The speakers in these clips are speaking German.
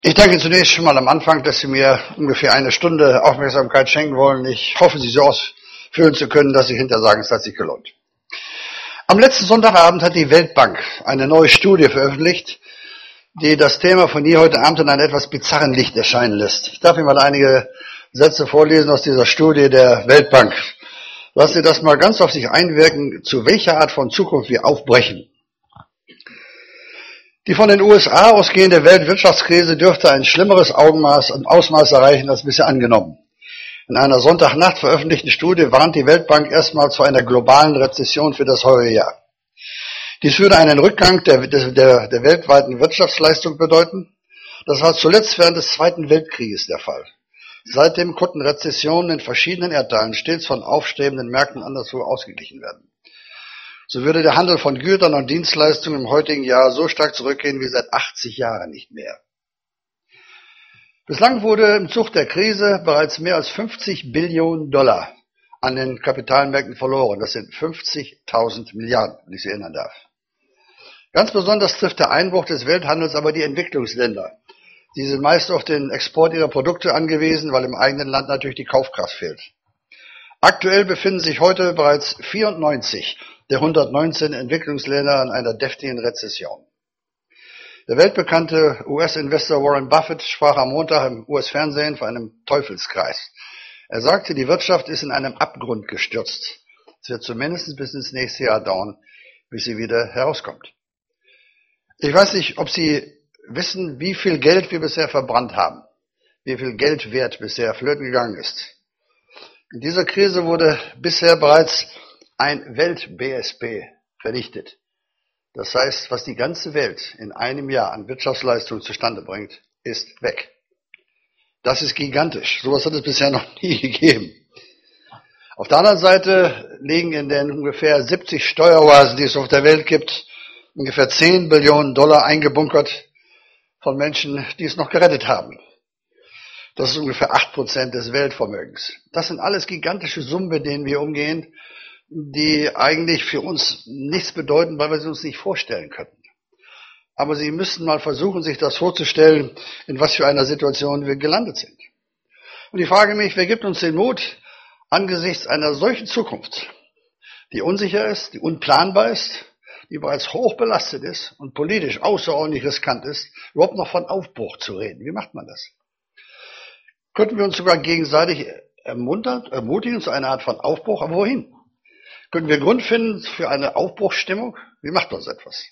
Ich danke zunächst schon mal am Anfang, dass Sie mir ungefähr eine Stunde Aufmerksamkeit schenken wollen. Ich hoffe, Sie so ausführen zu können, dass Sie hinterher sagen, es hat sich gelohnt. Am letzten Sonntagabend hat die Weltbank eine neue Studie veröffentlicht, die das Thema von hier heute Abend in einem etwas bizarren Licht erscheinen lässt. Ich darf Ihnen mal einige Sätze vorlesen aus dieser Studie der Weltbank. Lassen Sie das mal ganz auf sich einwirken, zu welcher Art von Zukunft wir aufbrechen. Die von den USA ausgehende Weltwirtschaftskrise dürfte ein schlimmeres Augenmaß und Ausmaß erreichen als bisher angenommen. In einer Sonntagnacht veröffentlichten Studie warnt die Weltbank erstmals vor einer globalen Rezession für das heutige Jahr. Dies würde einen Rückgang der weltweiten Wirtschaftsleistung bedeuten. Das war zuletzt während des Zweiten Weltkrieges der Fall. Seitdem konnten Rezessionen in verschiedenen Erdteilen stets von aufstrebenden Märkten anderswo ausgeglichen werden. So würde der Handel von Gütern und Dienstleistungen im heutigen Jahr so stark zurückgehen wie seit 80 Jahren nicht mehr. Bislang wurde im Zug der Krise bereits mehr als 50 Billionen Dollar an den Kapitalmärkten verloren. Das sind 50.000 Milliarden, wenn ich Sie erinnern darf. Ganz besonders trifft der Einbruch des Welthandels aber die Entwicklungsländer. Sie sind meist auf den Export ihrer Produkte angewiesen, weil im eigenen Land natürlich die Kaufkraft fehlt. Aktuell befinden sich heute bereits 94 der 119 Entwicklungsländer in einer deftigen Rezession. Der weltbekannte US-Investor Warren Buffett sprach am Montag im US-Fernsehen von einem Teufelskreis. Er sagte, die Wirtschaft ist in einem Abgrund gestürzt. Es wird zumindest bis ins nächste Jahr dauern, bis sie wieder herauskommt. Ich weiß nicht, ob Sie wissen, wie viel Geld wir bisher verbrannt haben, wie viel Geldwert bisher flöten gegangen ist. In dieser Krise wurde bisher bereits ein Welt-BSP vernichtet. Das heißt, was die ganze Welt in einem Jahr an Wirtschaftsleistung zustande bringt, ist weg. Das ist gigantisch. Sowas hat es bisher noch nie gegeben. Auf der anderen Seite liegen in den ungefähr 70 Steueroasen, die es auf der Welt gibt, ungefähr 10 Billionen Dollar eingebunkert von Menschen, die es noch gerettet haben. Das ist ungefähr 8% des Weltvermögens. Das sind alles gigantische Summen, mit denen wir umgehen, die eigentlich für uns nichts bedeuten, weil wir sie uns nicht vorstellen könnten. Aber Sie müssen mal versuchen, sich das vorzustellen, in was für einer Situation wir gelandet sind. Und ich frage mich, wer gibt uns den Mut, angesichts einer solchen Zukunft, die unsicher ist, die unplanbar ist, die bereits hoch belastet ist und politisch außerordentlich riskant ist, überhaupt noch von Aufbruch zu reden? Wie macht man das? Könnten wir uns sogar gegenseitig ermutigen zu einer Art von Aufbruch, aber wohin? Können wir Grund finden für eine Aufbruchsstimmung? Wie macht man so etwas?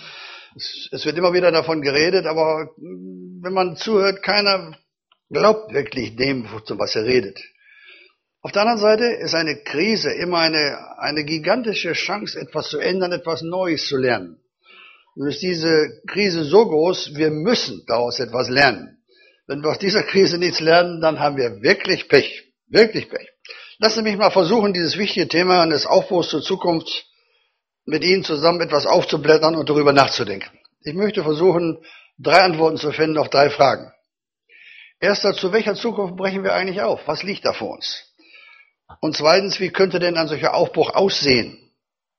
Es wird immer wieder davon geredet, aber wenn man zuhört, keiner glaubt wirklich dem, zu was er redet. Auf der anderen Seite ist eine Krise immer eine gigantische Chance, etwas zu ändern, etwas Neues zu lernen. Nun ist diese Krise so groß, wir müssen daraus etwas lernen. Wenn wir aus dieser Krise nichts lernen, dann haben wir wirklich Pech. Wirklich Pech. Lassen Sie mich mal versuchen, dieses wichtige Thema eines Aufbruchs zur Zukunft mit Ihnen zusammen etwas aufzublättern und darüber nachzudenken. Ich möchte versuchen, 3 Antworten zu finden auf 3 Fragen. Erstens, zu welcher Zukunft brechen wir eigentlich auf? Was liegt da vor uns? Und zweitens, wie könnte denn ein solcher Aufbruch aussehen?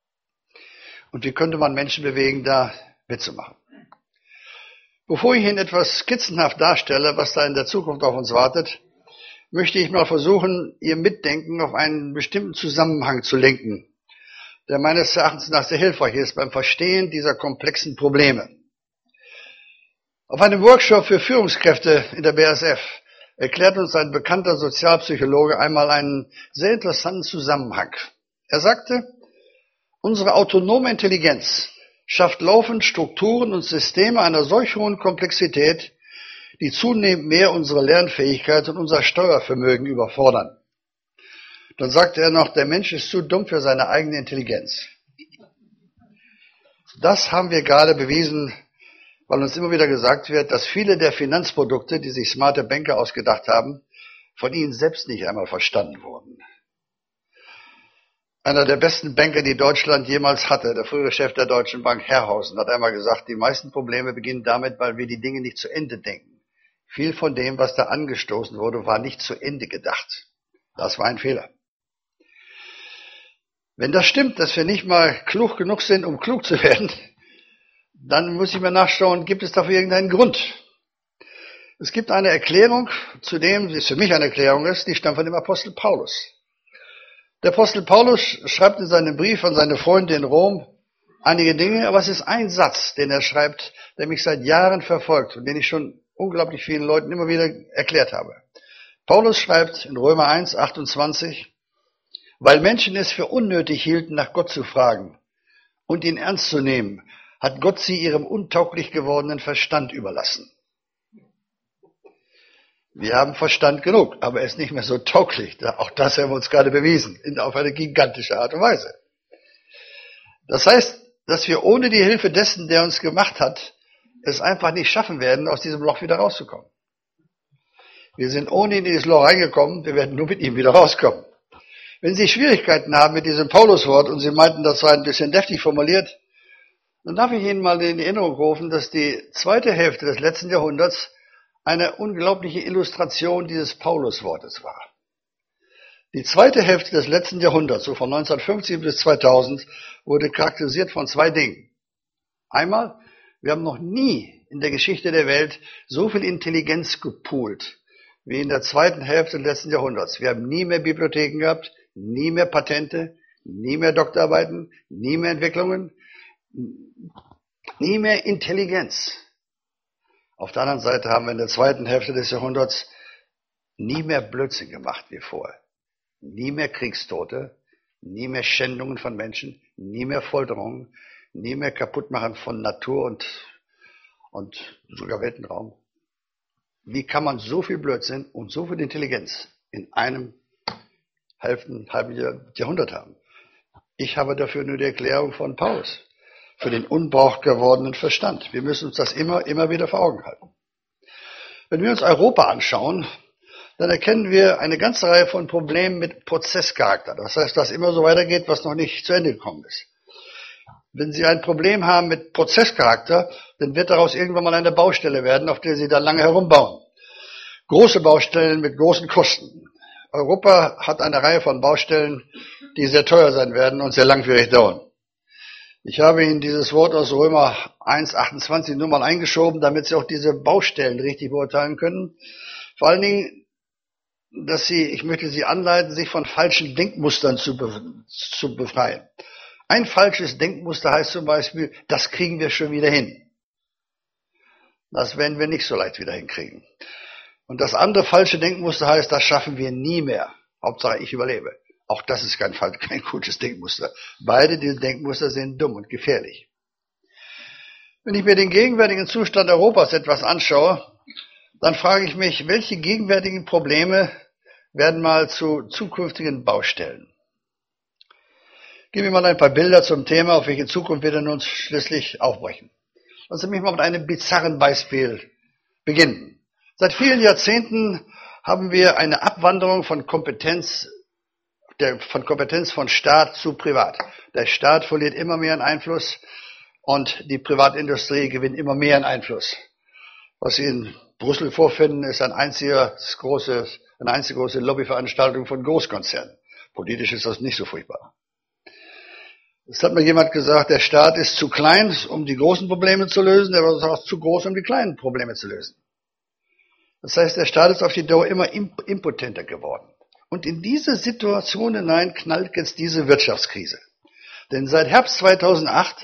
Und wie könnte man Menschen bewegen, da mitzumachen? Bevor ich Ihnen etwas skizzenhaft darstelle, was da in der Zukunft auf uns wartet, möchte ich mal versuchen, Ihr Mitdenken auf einen bestimmten Zusammenhang zu lenken, der meines Erachtens nach sehr hilfreich ist beim Verstehen dieser komplexen Probleme. Auf einem Workshop für Führungskräfte in der BASF erklärt uns ein bekannter Sozialpsychologe einmal einen sehr interessanten Zusammenhang. Er sagte, unsere autonome Intelligenz schafft laufend Strukturen und Systeme einer solch hohen Komplexität, die zunehmend mehr unsere Lernfähigkeit und unser Steuervermögen überfordern. Dann sagte er noch, der Mensch ist zu dumm für seine eigene Intelligenz. Das haben wir gerade bewiesen, weil uns immer wieder gesagt wird, dass viele der Finanzprodukte, die sich smarte Banker ausgedacht haben, von ihnen selbst nicht einmal verstanden wurden. Einer der besten Banker, die Deutschland jemals hatte, der frühere Chef der Deutschen Bank, Herrhausen, hat einmal gesagt, die meisten Probleme beginnen damit, weil wir die Dinge nicht zu Ende denken. Viel von dem, was da angestoßen wurde, war nicht zu Ende gedacht. Das war ein Fehler. Wenn das stimmt, dass wir nicht mal klug genug sind, um klug zu werden, dann muss ich mir nachschauen, gibt es dafür irgendeinen Grund? Es gibt eine Erklärung zu dem, die für mich eine Erklärung ist, die stammt von dem Apostel Paulus. Der Apostel Paulus schreibt in seinem Brief an seine Freunde in Rom einige Dinge, aber es ist ein Satz, den er schreibt, der mich seit Jahren verfolgt und den ich schon unglaublich vielen Leuten immer wieder erklärt habe. Paulus schreibt in Römer 1, 28, weil Menschen es für unnötig hielten, nach Gott zu fragen und ihn ernst zu nehmen, hat Gott sie ihrem untauglich gewordenen Verstand überlassen. Wir haben Verstand genug, aber er ist nicht mehr so tauglich. Auch das haben wir uns gerade bewiesen, auf eine gigantische Art und Weise. Das heißt, dass wir ohne die Hilfe dessen, der uns gemacht hat, es einfach nicht schaffen werden, aus diesem Loch wieder rauszukommen. Wir sind ohne ihn in dieses Loch reingekommen, wir werden nur mit ihm wieder rauskommen. Wenn Sie Schwierigkeiten haben mit diesem Pauluswort und Sie meinten, das war ein bisschen deftig formuliert, dann darf ich Ihnen mal in Erinnerung rufen, dass die zweite Hälfte des letzten Jahrhunderts eine unglaubliche Illustration dieses Pauluswortes war. Die zweite Hälfte des letzten Jahrhunderts, so von 1950 bis 2000, wurde charakterisiert von zwei Dingen. Einmal, wir haben noch nie in der Geschichte der Welt so viel Intelligenz gepoolt wie in der zweiten Hälfte des letzten Jahrhunderts. Wir haben nie mehr Bibliotheken gehabt, nie mehr Patente, nie mehr Doktorarbeiten, nie mehr Entwicklungen, nie mehr Intelligenz. Auf der anderen Seite haben wir in der zweiten Hälfte des Jahrhunderts nie mehr Blödsinn gemacht wie vorher. Nie mehr Kriegstote, nie mehr Schändungen von Menschen, nie mehr Folterungen, nie mehr Kaputtmachen von Natur und sogar Weltenraum. Wie kann man so viel Blödsinn und so viel Intelligenz in einem halben Jahrhundert haben? Ich habe dafür nur die Erklärung von Paulus. Für den unbrauch gewordenen Verstand. Wir müssen uns das immer wieder vor Augen halten. Wenn wir uns Europa anschauen, dann erkennen wir eine ganze Reihe von Problemen mit Prozesscharakter. Das heißt, dass immer so weitergeht, was noch nicht zu Ende gekommen ist. Wenn Sie ein Problem haben mit Prozesscharakter, dann wird daraus irgendwann mal eine Baustelle werden, auf der Sie dann lange herumbauen. Große Baustellen mit großen Kosten. Europa hat eine Reihe von Baustellen, die sehr teuer sein werden und sehr langwierig dauern. Ich habe Ihnen dieses Wort aus Römer 1, 28 nur mal eingeschoben, damit Sie auch diese Baustellen richtig beurteilen können. Vor allen Dingen, ich möchte Sie anleiten, sich von falschen Denkmustern zu befreien. Ein falsches Denkmuster heißt zum Beispiel, das kriegen wir schon wieder hin. Das werden wir nicht so leicht wieder hinkriegen. Und das andere falsche Denkmuster heißt, das schaffen wir nie mehr. Hauptsache ich überlebe. Auch das ist kein gutes Denkmuster. Beide diese Denkmuster sind dumm und gefährlich. Wenn ich mir den gegenwärtigen Zustand Europas etwas anschaue, dann frage ich mich, welche gegenwärtigen Probleme werden mal zu zukünftigen Baustellen? Geben wir mal ein paar Bilder zum Thema, auf welche Zukunft wir denn uns schließlich aufbrechen. Lassen Sie mich mal mit einem bizarren Beispiel beginnen. Seit vielen Jahrzehnten haben wir eine Abwanderung von Kompetenz von Staat zu Privat. Der Staat verliert immer mehr an Einfluss und die Privatindustrie gewinnt immer mehr an Einfluss. Was Sie in Brüssel vorfinden, ist eine einzige große Lobbyveranstaltung von Großkonzernen. Politisch ist das nicht so furchtbar. Es hat mir jemand gesagt, der Staat ist zu klein, um die großen Probleme zu lösen, der ist auch zu groß, um die kleinen Probleme zu lösen. Das heißt, der Staat ist auf die Dauer immer impotenter geworden. Und in diese Situation hinein knallt jetzt diese Wirtschaftskrise. Denn seit Herbst 2008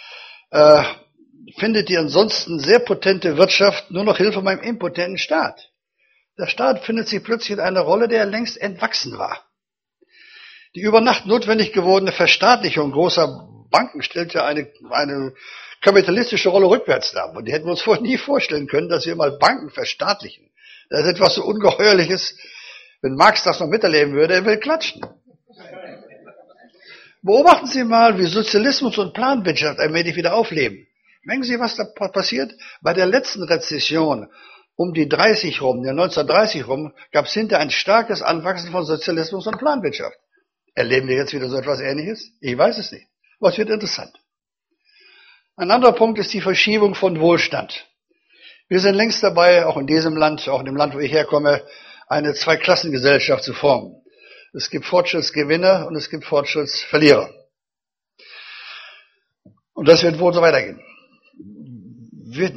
findet die ansonsten sehr potente Wirtschaft nur noch Hilfe beim impotenten Staat. Der Staat findet sich plötzlich in einer Rolle, der längst entwachsen war. Die über Nacht notwendig gewordene Verstaatlichung großer Banken stellt ja eine kapitalistische Rolle rückwärts dar. Und die hätten wir uns vorher nie vorstellen können, dass wir mal Banken verstaatlichen. Das ist etwas so Ungeheuerliches. Wenn Marx das noch miterleben würde, er will klatschen. Beobachten Sie mal, wie Sozialismus und Planwirtschaft allmählich wieder aufleben. Merken Sie, was da passiert? Bei der letzten Rezession um die 30 rum, der 1930 rum, gab es hinterher ein starkes Anwachsen von Sozialismus und Planwirtschaft. Erleben wir jetzt wieder so etwas Ähnliches? Ich weiß es nicht. Aber es wird interessant. Ein anderer Punkt ist die Verschiebung von Wohlstand. Wir sind längst dabei, auch in diesem Land, auch in dem Land, wo ich herkomme, eine Zweiklassengesellschaft zu formen. Es gibt Fortschrittsgewinner und es gibt Fortschrittsverlierer. Und das wird wohl so weitergehen.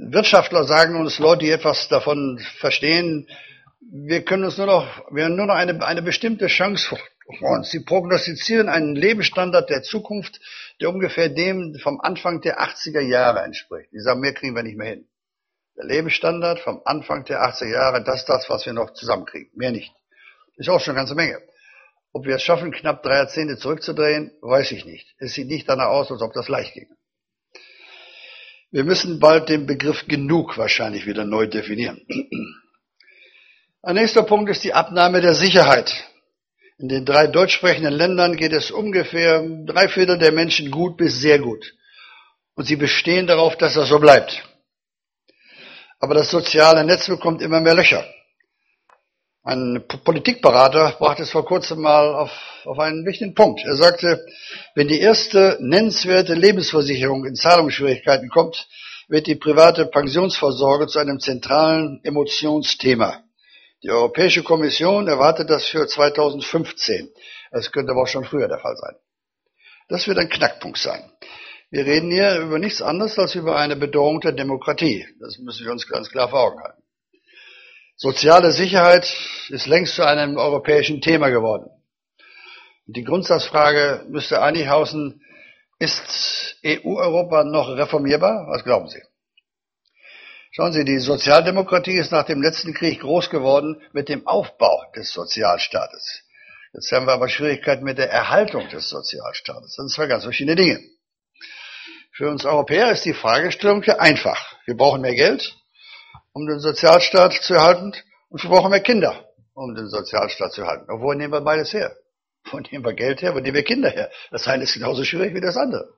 Wirtschaftler sagen uns, Leute, die etwas davon verstehen, wir haben nur noch eine bestimmte Chance vor uns. Sie prognostizieren einen Lebensstandard der Zukunft, der ungefähr dem vom Anfang der 80er Jahre entspricht. Die sagen, mehr kriegen wir nicht mehr hin. Der Lebensstandard vom Anfang der 80er Jahre, das ist das, was wir noch zusammenkriegen. Mehr nicht. Ist auch schon eine ganze Menge. Ob wir es schaffen, knapp 3 Jahrzehnte zurückzudrehen, weiß ich nicht. Es sieht nicht danach aus, als ob das leicht ginge. Wir müssen bald den Begriff genug wahrscheinlich wieder neu definieren. Ein nächster Punkt ist die Abnahme der Sicherheit. In den 3 deutsch sprechenden Ländern geht es ungefähr 3/4 der Menschen gut bis sehr gut. Und sie bestehen darauf, dass das so bleibt. Aber das soziale Netz bekommt immer mehr Löcher. Ein Politikberater brachte es vor kurzem mal auf einen wichtigen Punkt. Er sagte, wenn die erste nennenswerte Lebensversicherung in Zahlungsschwierigkeiten kommt, wird die private Pensionsvorsorge zu einem zentralen Emotionsthema. Die Europäische Kommission erwartet das für 2015. Das könnte aber auch schon früher der Fall sein. Das wird ein Knackpunkt sein. Wir reden hier über nichts anderes als über eine Bedrohung der Demokratie. Das müssen wir uns ganz klar vor Augen halten. Soziale Sicherheit ist längst zu einem europäischen Thema geworden. Die Grundsatzfrage müsste eigentlich heißen, ist EU-Europa noch reformierbar? Was glauben Sie? Schauen Sie, die Sozialdemokratie ist nach dem letzten Krieg groß geworden mit dem Aufbau des Sozialstaates. Jetzt haben wir aber Schwierigkeiten mit der Erhaltung des Sozialstaates. Das sind 2 ganz verschiedene Dinge. Für uns Europäer ist die Fragestellung ja einfach. Wir brauchen mehr Geld, um den Sozialstaat zu erhalten, und wir brauchen mehr Kinder, um den Sozialstaat zu erhalten. Und wo nehmen wir beides her? Wo nehmen wir Geld her? Wo nehmen wir Kinder her? Das eine ist genauso schwierig wie das andere.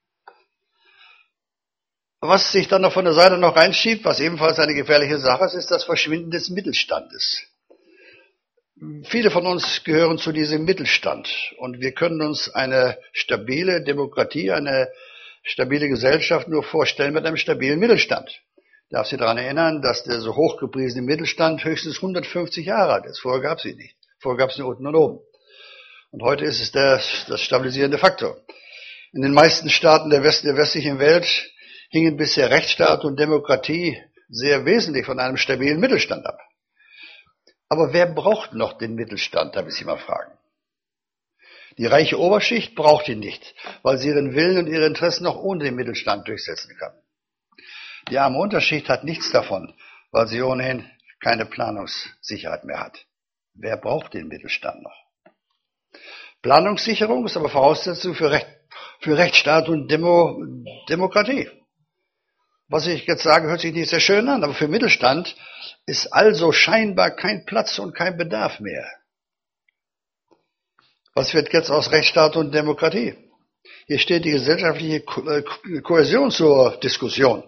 Was sich dann noch von der Seite noch reinschiebt, was ebenfalls eine gefährliche Sache ist, ist das Verschwinden des Mittelstandes. Viele von uns gehören zu diesem Mittelstand und wir können uns eine stabile Demokratie, eine stabile Gesellschaft nur vorstellen mit einem stabilen Mittelstand. Ich darf Sie daran erinnern, dass der so hochgepriesene Mittelstand höchstens 150 Jahre alt ist. Vorher gab es ihn nicht. Vorher gab es nur unten und oben. Und heute ist es das stabilisierende Faktor. In den meisten Staaten der westlichen Welt hingen bisher Rechtsstaat und Demokratie sehr wesentlich von einem stabilen Mittelstand ab. Aber wer braucht noch den Mittelstand, darf ich Sie mal fragen. Die reiche Oberschicht braucht ihn nicht, weil sie ihren Willen und ihre Interessen noch ohne den Mittelstand durchsetzen kann. Die arme Unterschicht hat nichts davon, weil sie ohnehin keine Planungssicherheit mehr hat. Wer braucht den Mittelstand noch? Planungssicherung ist aber Voraussetzung für Rechtsstaat und Demokratie. Was ich jetzt sage, hört sich nicht sehr schön an, aber für Mittelstand ist also scheinbar kein Platz und kein Bedarf mehr. Was wird jetzt aus Rechtsstaat und Demokratie? Hier steht die gesellschaftliche Kohäsion zur Diskussion.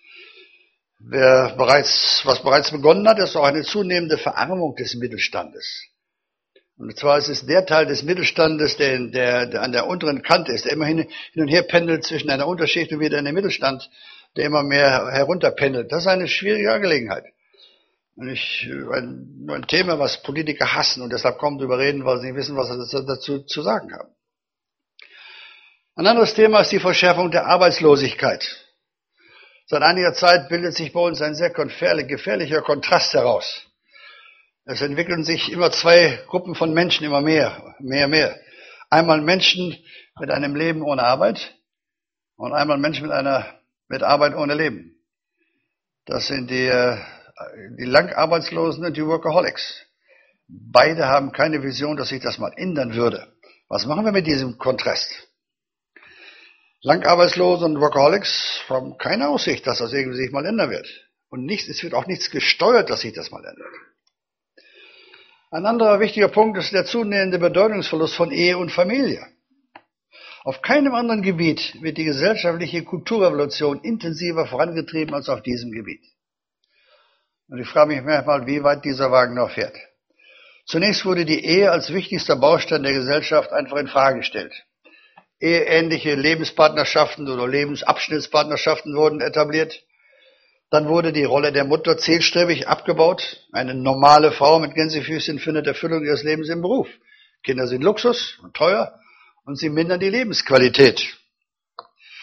Was bereits begonnen hat, ist auch eine zunehmende Verarmung des Mittelstandes. Und zwar ist es der Teil des Mittelstandes, der an der unteren Kante ist, der immer hin und her pendelt zwischen einer Unterschicht und wieder in den Mittelstand, der immer mehr herunterpendelt. Das ist eine schwierige Angelegenheit. Und ein Thema, was Politiker hassen und deshalb kaum drüber reden, weil sie nicht wissen, was sie dazu zu sagen haben. Ein anderes Thema ist die Verschärfung der Arbeitslosigkeit. Seit einiger Zeit bildet sich bei uns ein sehr gefährlicher Kontrast heraus. Es entwickeln sich immer 2 Gruppen von Menschen, immer mehr. Einmal Menschen mit einem Leben ohne Arbeit und einmal Menschen mit Arbeit ohne Leben. Das sind die Langarbeitslosen und die Workaholics. Beide haben keine Vision, dass sich das mal ändern würde. Was machen wir mit diesem Kontrast? Langarbeitslose und Workaholics haben keine Aussicht, dass das irgendwie sich mal ändern wird. Und es wird auch nichts gesteuert, dass sich das mal ändert. Ein anderer wichtiger Punkt ist der zunehmende Bedeutungsverlust von Ehe und Familie. Auf keinem anderen Gebiet wird die gesellschaftliche Kulturrevolution intensiver vorangetrieben als auf diesem Gebiet. Und ich frage mich manchmal, wie weit dieser Wagen noch fährt. Zunächst wurde die Ehe als wichtigster Baustein der Gesellschaft einfach in Frage gestellt. Eheähnliche Lebenspartnerschaften oder Lebensabschnittspartnerschaften wurden etabliert. Dann wurde die Rolle der Mutter zielstrebig abgebaut. Eine normale Frau mit Gänsefüßchen findet Erfüllung ihres Lebens im Beruf. Kinder sind Luxus und teuer und sie mindern die Lebensqualität.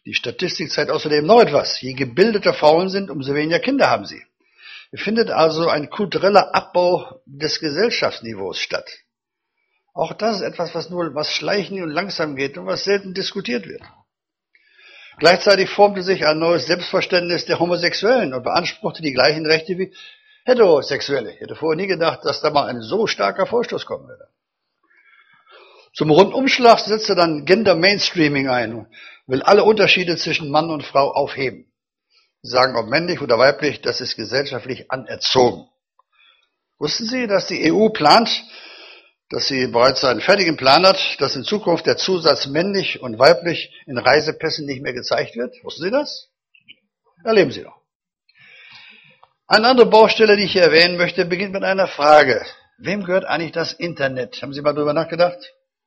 Die Statistik zeigt außerdem noch etwas. Je gebildeter Frauen sind, umso weniger Kinder haben sie. Es findet also ein kultureller Abbau des Gesellschaftsniveaus statt. Auch das ist etwas, was schleichend und langsam geht und was selten diskutiert wird. Gleichzeitig formte sich ein neues Selbstverständnis der Homosexuellen und beanspruchte die gleichen Rechte wie Heterosexuelle. Ich hätte vorher nie gedacht, dass da mal ein so starker Vorstoß kommen würde. Zum Rundumschlag setzte dann Gender Mainstreaming ein und will alle Unterschiede zwischen Mann und Frau aufheben. Sie sagen, ob männlich oder weiblich, das ist gesellschaftlich anerzogen. Wussten Sie, dass die EU plant, dass sie bereits einen fertigen Plan hat, dass in Zukunft der Zusatz männlich und weiblich in Reisepässen nicht mehr gezeigt wird? Wussten Sie das? Erleben Sie doch. Eine andere Baustelle, die ich hier erwähnen möchte, beginnt mit einer Frage. Wem gehört eigentlich das Internet? Haben Sie mal darüber nachgedacht?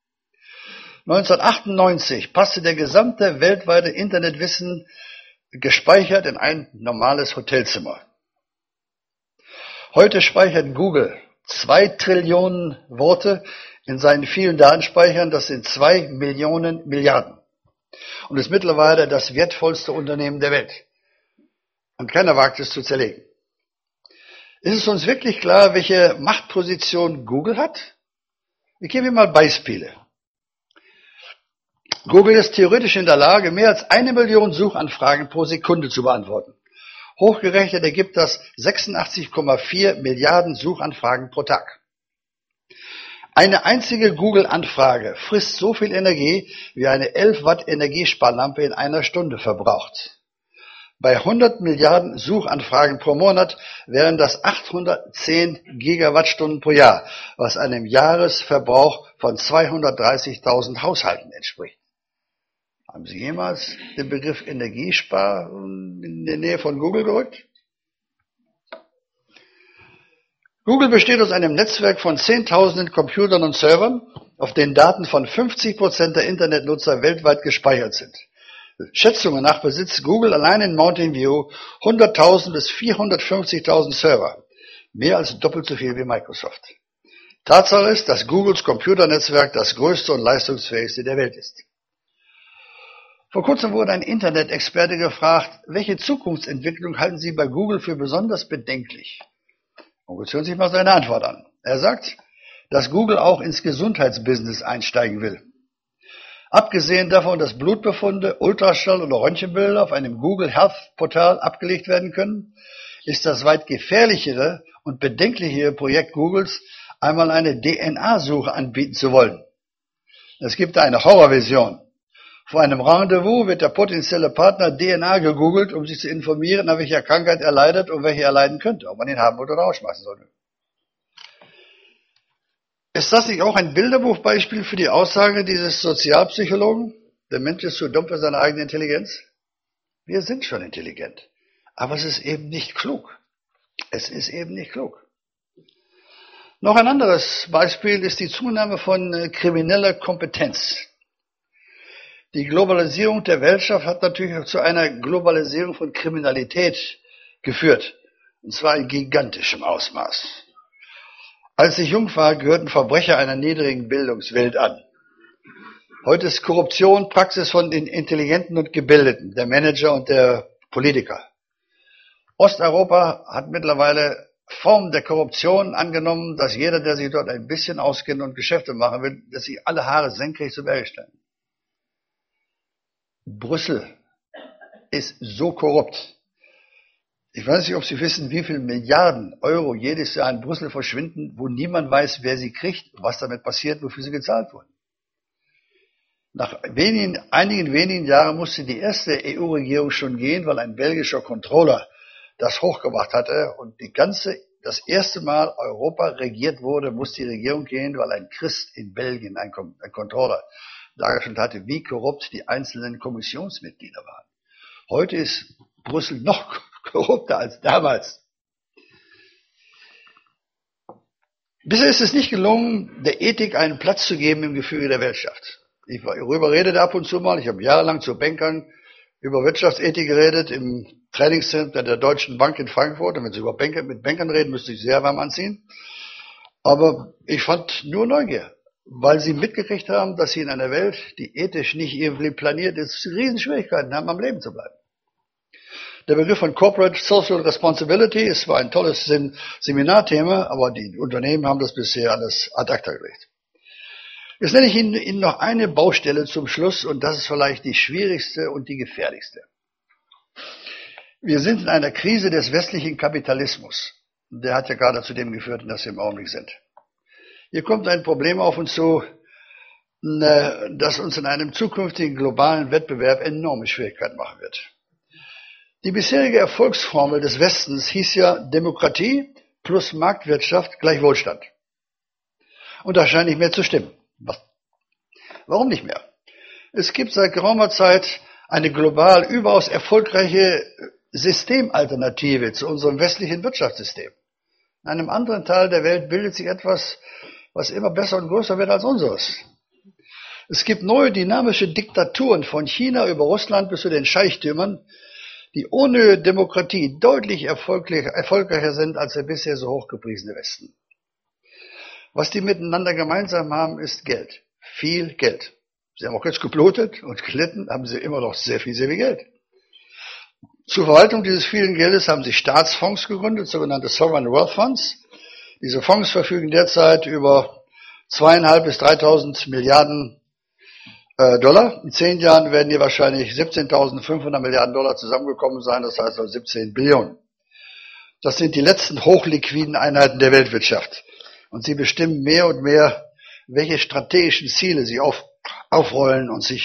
1998 passte der gesamte weltweite Internetwissen gespeichert in ein normales Hotelzimmer. Heute speichert Google 2 Trillionen Worte in seinen vielen Datenspeichern, das sind 2 Millionen Milliarden. Und ist mittlerweile das wertvollste Unternehmen der Welt. Und keiner wagt es zu zerlegen. Ist es uns wirklich klar, welche Machtposition Google hat? Ich gebe Ihnen mal Beispiele. Google ist theoretisch in der Lage, mehr als 1 Million Suchanfragen pro Sekunde zu beantworten. Hochgerechnet ergibt das 86,4 Milliarden Suchanfragen pro Tag. Eine einzige Google-Anfrage frisst so viel Energie, wie eine 11 Watt Energiesparlampe in einer Stunde verbraucht. Bei 100 Milliarden Suchanfragen pro Monat wären das 810 Gigawattstunden pro Jahr, was einem Jahresverbrauch von 230.000 Haushalten entspricht. Haben Sie jemals den Begriff Energiespar in der Nähe von Google gerückt? Google besteht aus einem Netzwerk von Zehntausenden Computern und Servern, auf denen Daten von 50% der Internetnutzer weltweit gespeichert sind. Schätzungen nach besitzt Google allein in Mountain View 100.000 bis 450.000 Server, mehr als doppelt so viel wie Microsoft. Tatsache ist, dass Googles Computernetzwerk das größte und leistungsfähigste der Welt ist. Vor kurzem wurde ein Internet-Experte gefragt, welche Zukunftsentwicklung halten Sie bei Google für besonders bedenklich? Und jetzt hören Sie sich mal seine Antwort an. Er sagt, dass Google auch ins Gesundheitsbusiness einsteigen will. Abgesehen davon, dass Blutbefunde, Ultraschall- oder Röntgenbilder auf einem Google Health Portal abgelegt werden können, ist das weit gefährlichere und bedenklichere Projekt Googles, einmal eine DNA-Suche anbieten zu wollen. Es gibt eine Horrorvision. Vor einem Rendezvous wird der potenzielle Partner DNA gegoogelt, um sich zu informieren, an welcher Krankheit er leidet und welche er leiden könnte, ob man ihn haben oder rausschmeißen sollte. Ist das nicht auch ein Bilderbuchbeispiel für die Aussage dieses Sozialpsychologen? Der Mensch ist zu dumm für seine eigene Intelligenz? Wir sind schon intelligent, aber es ist eben nicht klug. Es ist eben nicht klug. Noch ein anderes Beispiel ist die Zunahme von krimineller Kompetenz. Die Globalisierung der Gesellschaft hat natürlich zu einer Globalisierung von Kriminalität geführt, und zwar in gigantischem Ausmaß. Als ich jung war, gehörten Verbrecher einer niedrigen Bildungswelt an. Heute ist Korruption Praxis von den Intelligenten und Gebildeten, der Manager und der Politiker. Osteuropa hat mittlerweile Formen der Korruption angenommen, dass jeder, der sich dort ein bisschen auskennt und Geschäfte machen will, dass sich alle Haare senkrecht zu Berge stellen. Brüssel ist so korrupt. Ich weiß nicht, ob Sie wissen, wie viele Milliarden Euro jedes Jahr in Brüssel verschwinden, wo niemand weiß, wer sie kriegt, was damit passiert, wofür sie gezahlt wurden. Nach einigen wenigen Jahren musste die erste EU-Regierung schon gehen, weil ein belgischer Controller das hochgebracht hatte und das erste Mal Europa regiert wurde, musste die Regierung gehen, weil ein Christ in Belgien, ein Controller, dargestellt hatte, wie korrupt die einzelnen Kommissionsmitglieder waren. Heute ist Brüssel noch korrupter als damals. Bisher ist es nicht gelungen, der Ethik einen Platz zu geben im Gefüge der Wirtschaft. Ich rede ab und zu mal, ich habe jahrelang zu Bankern über Wirtschaftsethik geredet, im Trainingscenter der Deutschen Bank in Frankfurt. Und wenn Sie mit Bankern reden, müsste ich sehr warm anziehen. Aber ich fand nur Neugier. weil sie mitgekriegt haben, dass sie in einer Welt, die ethisch nicht irgendwie planiert ist, Riesenschwierigkeiten haben, am Leben zu bleiben. Der Begriff von Corporate Social Responsibility ist zwar ein tolles Seminarthema, aber die Unternehmen haben das bisher alles ad acta gelegt. Jetzt nenne ich Ihnen noch eine Baustelle zum Schluss, und das ist vielleicht die schwierigste und die gefährlichste. Wir sind in einer Krise des westlichen Kapitalismus. Der hat ja gerade zu dem geführt, dass wir im Augenblick sind. Hier kommt ein Problem auf uns zu, das uns in einem zukünftigen globalen Wettbewerb enorme Schwierigkeiten machen wird. Die bisherige Erfolgsformel des Westens hieß ja Demokratie plus Marktwirtschaft gleich Wohlstand. Und das scheint nicht mehr zu stimmen. Warum nicht mehr? Es gibt seit geraumer Zeit eine global überaus erfolgreiche Systemalternative zu unserem westlichen Wirtschaftssystem. In einem anderen Teil der Welt bildet sich etwas, was immer besser und größer wird als unseres. Es gibt neue dynamische Diktaturen von China über Russland bis zu den Scheichtümern, die ohne Demokratie deutlich erfolgreicher sind als der bisher so hochgepriesene Westen. Was die miteinander gemeinsam haben, ist Geld. Viel Geld. Sie haben auch jetzt geblutet und gelitten, haben sie immer noch sehr viel Geld. Zur Verwaltung dieses vielen Geldes haben sie Staatsfonds gegründet, sogenannte Sovereign Wealth Funds. Diese Fonds verfügen derzeit über 2.500 bis 3.000 Milliarden Dollar. In 10 Jahren werden hier wahrscheinlich 17.500 Milliarden Dollar zusammengekommen sein, das heißt also 17 Billionen. Das sind die letzten hochliquiden Einheiten der Weltwirtschaft. Und sie bestimmen mehr und mehr, welche strategischen Ziele sie aufrollen und sich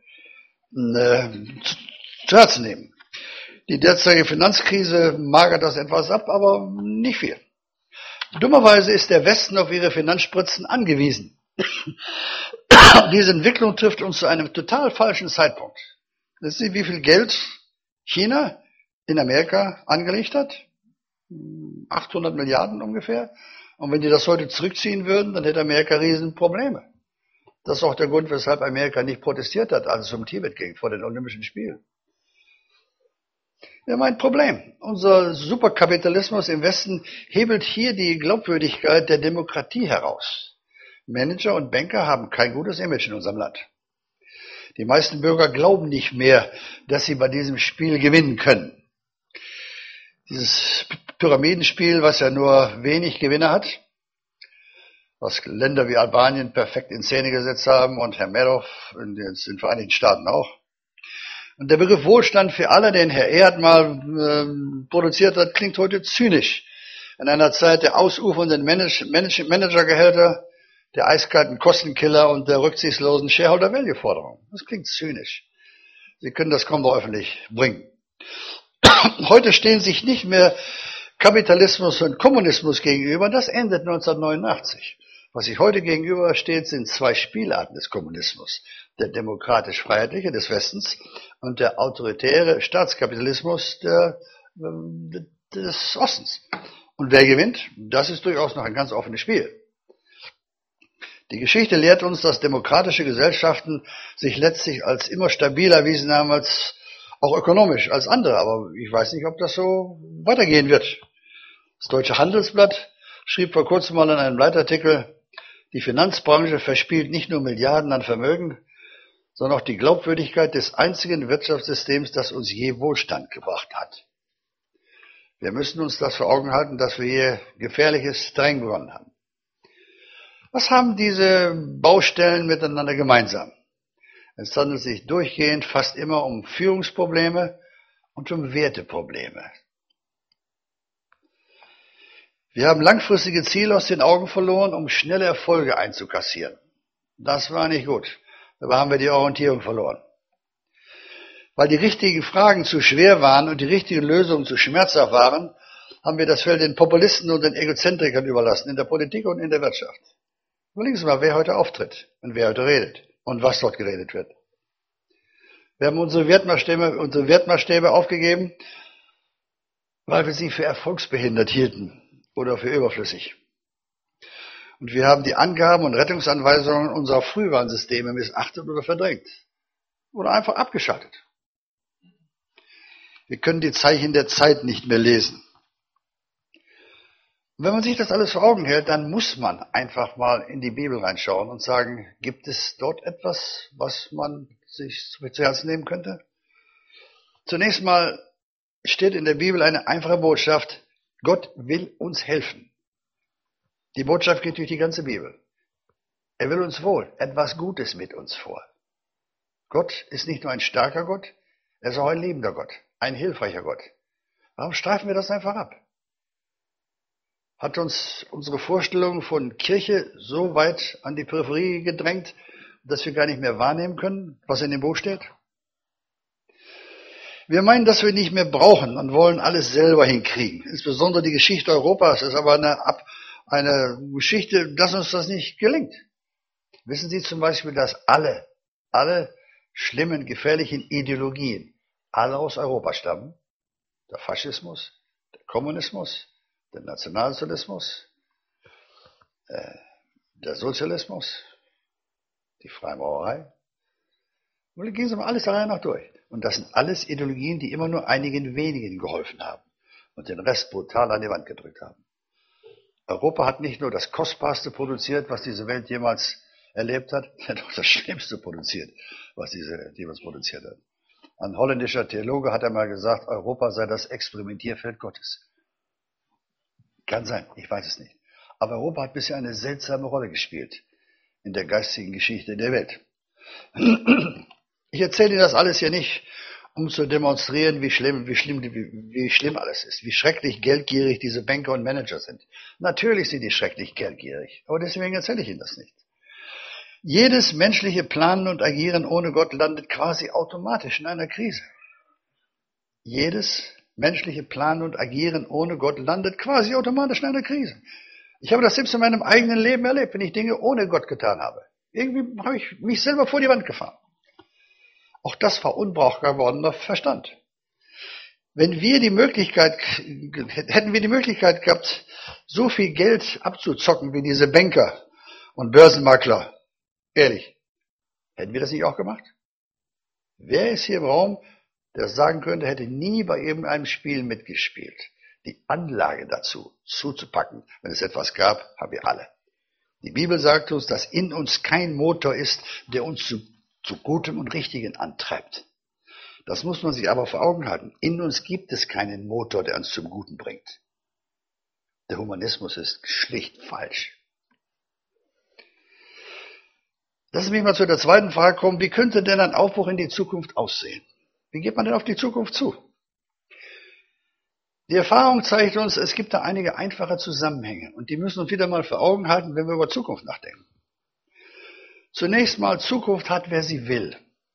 zu Herzen nehmen. Die derzeitige Finanzkrise magert das etwas ab, aber nicht viel. Dummerweise ist der Westen auf ihre Finanzspritzen angewiesen. Diese Entwicklung trifft uns zu einem total falschen Zeitpunkt. Wissen Sie, wie viel Geld China in Amerika angelegt hat? 800 Milliarden ungefähr. Und wenn die das heute zurückziehen würden, dann hätte Amerika Riesenprobleme. Das ist auch der Grund, weshalb Amerika nicht protestiert hat, als es um Tibet ging, vor den Olympischen Spielen. Wir haben ein Problem. Unser Superkapitalismus im Westen hebelt hier die Glaubwürdigkeit der Demokratie heraus. Manager und Banker haben kein gutes Image in unserem Land. Die meisten Bürger glauben nicht mehr, dass sie bei diesem Spiel gewinnen können. Dieses Pyramidenspiel, was ja nur wenig Gewinner hat, was Länder wie Albanien perfekt in Szene gesetzt haben und Herr Madoff in den Vereinigten Staaten auch. Und der Begriff Wohlstand für alle, den Herr Erd mal produziert hat, klingt heute zynisch. In einer Zeit der ausufernden Managergehälter, der eiskalten Kostenkiller und der rücksichtslosen Shareholder-Value-Forderung. Das klingt zynisch. Sie können das kaum noch öffentlich bringen. Heute stehen sich nicht mehr Kapitalismus und Kommunismus gegenüber. Das endet 1989. Was sich heute gegenübersteht, sind 2 Spielarten des Kommunismus. Der demokratisch-freiheitliche des Westens und der autoritäre Staatskapitalismus des Ostens. Und wer gewinnt? Das ist durchaus noch ein ganz offenes Spiel. Die Geschichte lehrt uns, dass demokratische Gesellschaften sich letztlich als immer stabiler erwiesen haben, als auch ökonomisch als andere. Aber ich weiß nicht, ob das so weitergehen wird. Das Deutsche Handelsblatt schrieb vor kurzem mal in einem Leitartikel, die Finanzbranche verspielt nicht nur Milliarden an Vermögen, sondern auch die Glaubwürdigkeit des einzigen Wirtschaftssystems, das uns je Wohlstand gebracht hat. Wir müssen uns das vor Augen halten, dass wir hier gefährliches Terrain begonnen haben. Was haben diese Baustellen miteinander gemeinsam? Es handelt sich durchgehend fast immer um Führungsprobleme und um Werteprobleme. Wir haben langfristige Ziele aus den Augen verloren, um schnelle Erfolge einzukassieren. Das war nicht gut. Dabei haben wir die Orientierung verloren. Weil die richtigen Fragen zu schwer waren und die richtigen Lösungen zu schmerzhaft waren, haben wir das Feld den Populisten und den Egozentrikern überlassen, in der Politik und in der Wirtschaft. Überlegen Sie mal, wer heute auftritt und wer heute redet und was dort geredet wird. Wir haben unsere Wertmaßstäbe aufgegeben, weil wir sie für erfolgsbehindert hielten oder für überflüssig. Und wir haben die Angaben und Rettungsanweisungen unserer Frühwarnsysteme missachtet oder verdrängt oder einfach abgeschaltet. Wir können die Zeichen der Zeit nicht mehr lesen. Und wenn man sich das alles vor Augen hält, dann muss man einfach mal in die Bibel reinschauen und sagen, gibt es dort etwas, was man sich zu Herzen nehmen könnte? Zunächst mal steht in der Bibel eine einfache Botschaft: Gott will uns helfen. Die Botschaft geht durch die ganze Bibel. Er will uns wohl, etwas Gutes mit uns vor. Gott ist nicht nur ein starker Gott, er ist auch ein liebender Gott, ein hilfreicher Gott. Warum streifen wir das einfach ab? Hat uns unsere Vorstellung von Kirche so weit an die Peripherie gedrängt, dass wir gar nicht mehr wahrnehmen können, was in dem Buch steht? Wir meinen, dass wir nicht mehr brauchen und wollen alles selber hinkriegen. Insbesondere die Geschichte Europas ist aber eine Geschichte, dass uns das nicht gelingt. Wissen Sie zum Beispiel, dass alle schlimmen, gefährlichen Ideologien alle aus Europa stammen? Der Faschismus, der Kommunismus, der Nationalsozialismus, der Sozialismus, die Freimaurerei. Und dann gehen Sie mal alles der Reihe nach durch. Und das sind alles Ideologien, die immer nur einigen wenigen geholfen haben und den Rest brutal an die Wand gedrückt haben. Europa hat nicht nur das Kostbarste produziert, was diese Welt jemals erlebt hat, er hat auch das Schlimmste produziert, was diese jemals produziert hat. Ein holländischer Theologe hat einmal gesagt, Europa sei das Experimentierfeld Gottes. Kann sein, ich weiß es nicht. Aber Europa hat bisher eine seltsame Rolle gespielt in der geistigen Geschichte der Welt. Ich erzähle Ihnen das alles hier nicht, um zu demonstrieren, wie schlimm alles ist, wie schrecklich geldgierig diese Banker und Manager sind. Natürlich sind die schrecklich geldgierig, aber deswegen erzähle ich Ihnen das nicht. Jedes menschliche Planen und Agieren ohne Gott landet quasi automatisch in einer Krise. Jedes menschliche Planen und Agieren ohne Gott landet quasi automatisch in einer Krise. Ich habe das selbst in meinem eigenen Leben erlebt, wenn ich Dinge ohne Gott getan habe. Irgendwie habe ich mich selber vor die Wand gefahren. Auch das war unbrauchbar gewordener Verstand. Hätten wir die Möglichkeit gehabt, so viel Geld abzuzocken wie diese Banker und Börsenmakler, ehrlich, hätten wir das nicht auch gemacht? Wer ist hier im Raum, der sagen könnte, hätte nie bei irgendeinem Spiel mitgespielt? Die Anlage dazu zuzupacken, wenn es etwas gab, haben wir alle. Die Bibel sagt uns, dass in uns kein Motor ist, der uns zu Gutem und Richtigen antreibt. Das muss man sich aber vor Augen halten. In uns gibt es keinen Motor, der uns zum Guten bringt. Der Humanismus ist schlicht falsch. Lassen Sie mich mal zu der zweiten Frage kommen. Wie könnte denn ein Aufbruch in die Zukunft aussehen? Wie geht man denn auf die Zukunft zu? Die Erfahrung zeigt uns, es gibt da einige einfache Zusammenhänge und die müssen uns wieder mal vor Augen halten, wenn wir über Zukunft nachdenken. Zunächst mal, Zukunft hat, wer sie will.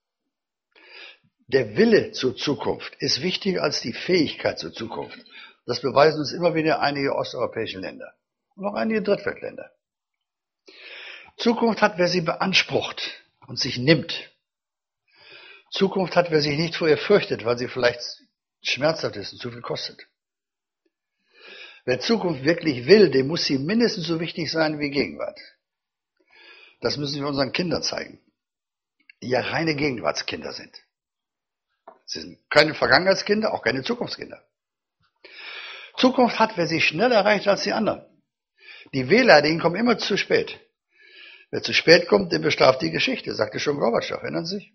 Der Wille zur Zukunft ist wichtiger als die Fähigkeit zur Zukunft. Das beweisen uns immer wieder einige osteuropäische Länder und auch einige Drittweltländer. Zukunft hat, wer sie beansprucht und sich nimmt. Zukunft hat, wer sich nicht vor ihr fürchtet, weil sie vielleicht schmerzhaft ist und zu viel kostet. Wer Zukunft wirklich will, dem muss sie mindestens so wichtig sein wie Gegenwart. Das müssen wir unseren Kindern zeigen, die ja reine Gegenwartskinder sind. Sie sind keine Vergangenheitskinder, auch keine Zukunftskinder. Zukunft hat, wer sie schneller erreicht als die anderen. Die Wehleidigen kommen immer zu spät. Wer zu spät kommt, den bestraft die Geschichte, sagte schon Gorbatschow, erinnern Sie sich?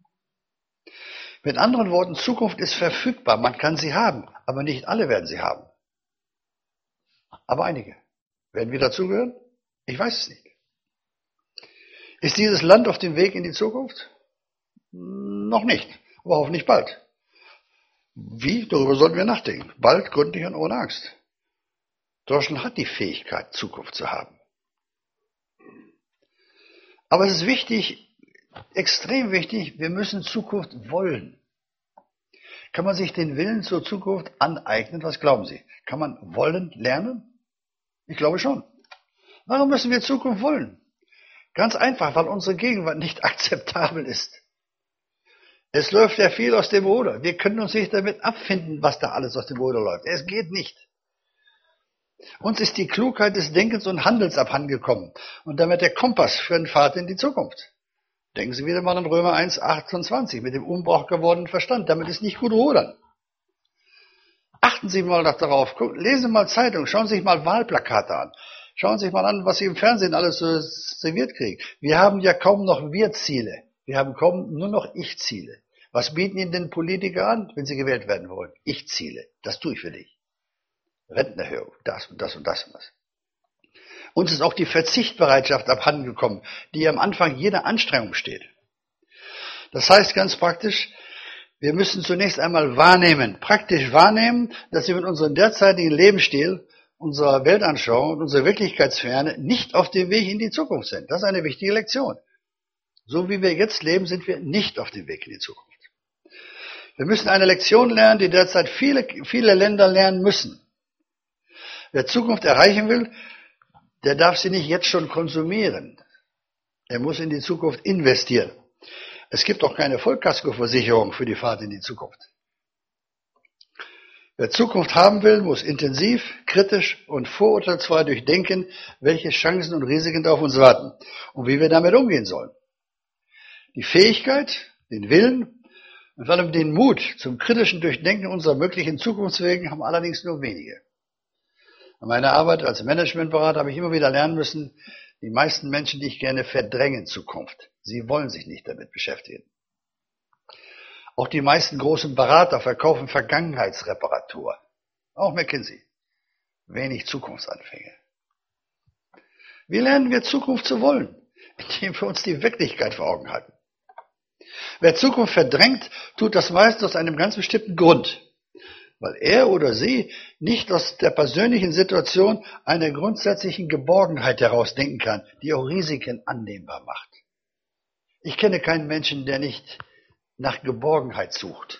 Mit anderen Worten, Zukunft ist verfügbar, man kann sie haben, aber nicht alle werden sie haben. Aber einige. Werden wir dazugehören? Ich weiß es nicht. Ist dieses Land auf dem Weg in die Zukunft? Noch nicht, aber hoffentlich bald. Wie? Darüber sollten wir nachdenken. Bald, gründlich und ohne Angst. Deutschland hat die Fähigkeit, Zukunft zu haben. Aber es ist wichtig, extrem wichtig, wir müssen Zukunft wollen. Kann man sich den Willen zur Zukunft aneignen? Was glauben Sie? Kann man wollen lernen? Ich glaube schon. Warum müssen wir Zukunft wollen? Ganz einfach, weil unsere Gegenwart nicht akzeptabel ist. Es läuft ja viel aus dem Ruder. Wir können uns nicht damit abfinden, was da alles aus dem Ruder läuft. Es geht nicht. Uns ist die Klugheit des Denkens und Handelns abhandengekommen und damit der Kompass für einen Pfad in die Zukunft. Denken Sie wieder mal an Römer 1, 28 mit dem unbrauchbar gewordenen Verstand. Damit ist nicht gut rudern. Achten Sie mal darauf, lesen Sie mal Zeitung, schauen Sie sich mal Wahlplakate an. Schauen Sie sich mal an, was Sie im Fernsehen alles so serviert kriegen. Wir haben ja kaum noch Wir-Ziele. Wir haben kaum nur noch Ich-Ziele. Was bieten Ihnen denn Politiker an, wenn sie gewählt werden wollen? Ich-Ziele. Das tue ich für dich. Rentenerhöhung, das und das und das und das. Uns ist auch die Verzichtbereitschaft abhanden gekommen, die am Anfang jeder Anstrengung steht. Das heißt ganz praktisch, wir müssen zunächst einmal wahrnehmen, praktisch wahrnehmen, dass wir mit unserem derzeitigen Lebensstil, unserer Weltanschauung und unserer Wirklichkeitsferne nicht auf dem Weg in die Zukunft sind. Das ist eine wichtige Lektion. So wie wir jetzt leben, sind wir nicht auf dem Weg in die Zukunft. Wir müssen eine Lektion lernen, die derzeit viele Länder lernen müssen. Wer Zukunft erreichen will, der darf sie nicht jetzt schon konsumieren. Er muss in die Zukunft investieren. Es gibt auch keine Vollkaskoversicherung für die Fahrt in die Zukunft. Wer Zukunft haben will, muss intensiv, kritisch und vorurteilsfrei durchdenken, welche Chancen und Risiken da auf uns warten und wie wir damit umgehen sollen. Die Fähigkeit, den Willen und vor allem den Mut zum kritischen Durchdenken unserer möglichen Zukunftswege haben allerdings nur wenige. An meiner Arbeit als Managementberater habe ich immer wieder lernen müssen, die meisten Menschen, die ich gerne verdrängen Zukunft. Sie wollen sich nicht damit beschäftigen. Auch die meisten großen Berater verkaufen Vergangenheitsreparatur. Auch McKinsey. Wenig Zukunftsanfänge. Wie lernen wir Zukunft zu wollen? Indem wir uns die Wirklichkeit vor Augen halten. Wer Zukunft verdrängt, tut das meist aus einem ganz bestimmten Grund. Weil er oder sie nicht aus der persönlichen Situation einer grundsätzlichen Geborgenheit herausdenken kann, die auch Risiken annehmbar macht. Ich kenne keinen Menschen, der nicht nach Geborgenheit sucht.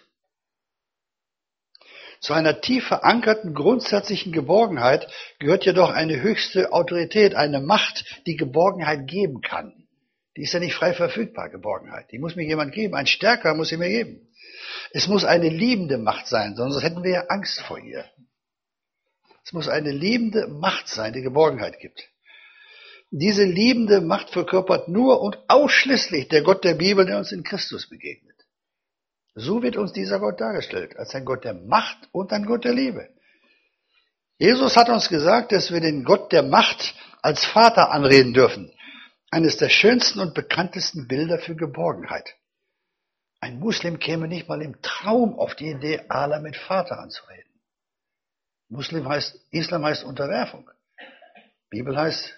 Zu einer tief verankerten grundsätzlichen Geborgenheit gehört jedoch eine höchste Autorität, eine Macht, die Geborgenheit geben kann. Die ist ja nicht frei verfügbar, Geborgenheit. Die muss mir jemand geben. Ein Stärker muss sie mir geben. Es muss eine liebende Macht sein, sonst hätten wir ja Angst vor ihr. Es muss eine liebende Macht sein, die Geborgenheit gibt. Diese liebende Macht verkörpert nur und ausschließlich der Gott der Bibel, der uns in Christus begegnet. So wird uns dieser Gott dargestellt, als ein Gott der Macht und ein Gott der Liebe. Jesus hat uns gesagt, dass wir den Gott der Macht als Vater anreden dürfen. Eines der schönsten und bekanntesten Bilder für Geborgenheit. Ein Muslim käme nicht mal im Traum auf die Idee, Allah mit Vater anzureden. Islam heißt Unterwerfung. Bibel heißt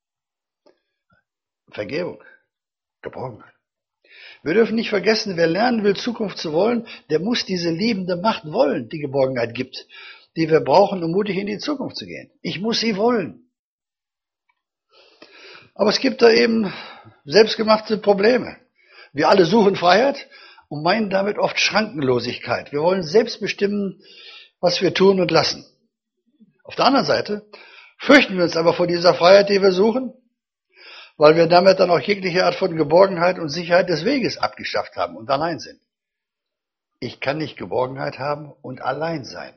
Vergebung, Geborgenheit. Wir dürfen nicht vergessen, wer lernen will, Zukunft zu wollen, der muss diese liebende Macht wollen, die Geborgenheit gibt, die wir brauchen, um mutig in die Zukunft zu gehen. Ich muss sie wollen. Aber es gibt da eben selbstgemachte Probleme. Wir alle suchen Freiheit und meinen damit oft Schrankenlosigkeit. Wir wollen selbst bestimmen, was wir tun und lassen. Auf der anderen Seite fürchten wir uns aber vor dieser Freiheit, die wir suchen, weil wir damit dann auch jegliche Art von Geborgenheit und Sicherheit des Weges abgeschafft haben und allein sind. Ich kann nicht Geborgenheit haben und allein sein.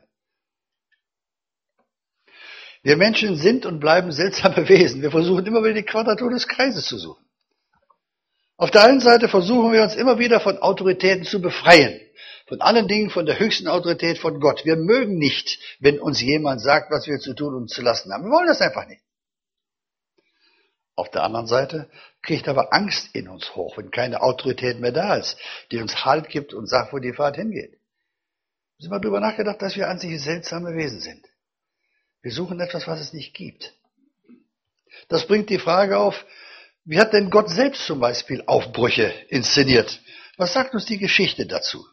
Wir Menschen sind und bleiben seltsame Wesen. Wir versuchen immer wieder die Quadratur des Kreises zu suchen. Auf der einen Seite versuchen wir uns immer wieder von Autoritäten zu befreien. Von allen Dingen, von der höchsten Autorität von Gott. Wir mögen nicht, wenn uns jemand sagt, was wir zu tun und zu lassen haben. Wir wollen das einfach nicht. Auf der anderen Seite kriegt aber Angst in uns hoch, wenn keine Autorität mehr da ist, die uns Halt gibt und sagt, wo die Fahrt hingeht. Haben Sie mal darüber nachgedacht, dass wir an sich seltsame Wesen sind? Wir suchen etwas, was es nicht gibt. Das bringt die Frage auf, wie hat denn Gott selbst zum Beispiel Aufbrüche inszeniert? Was sagt uns die Geschichte dazu?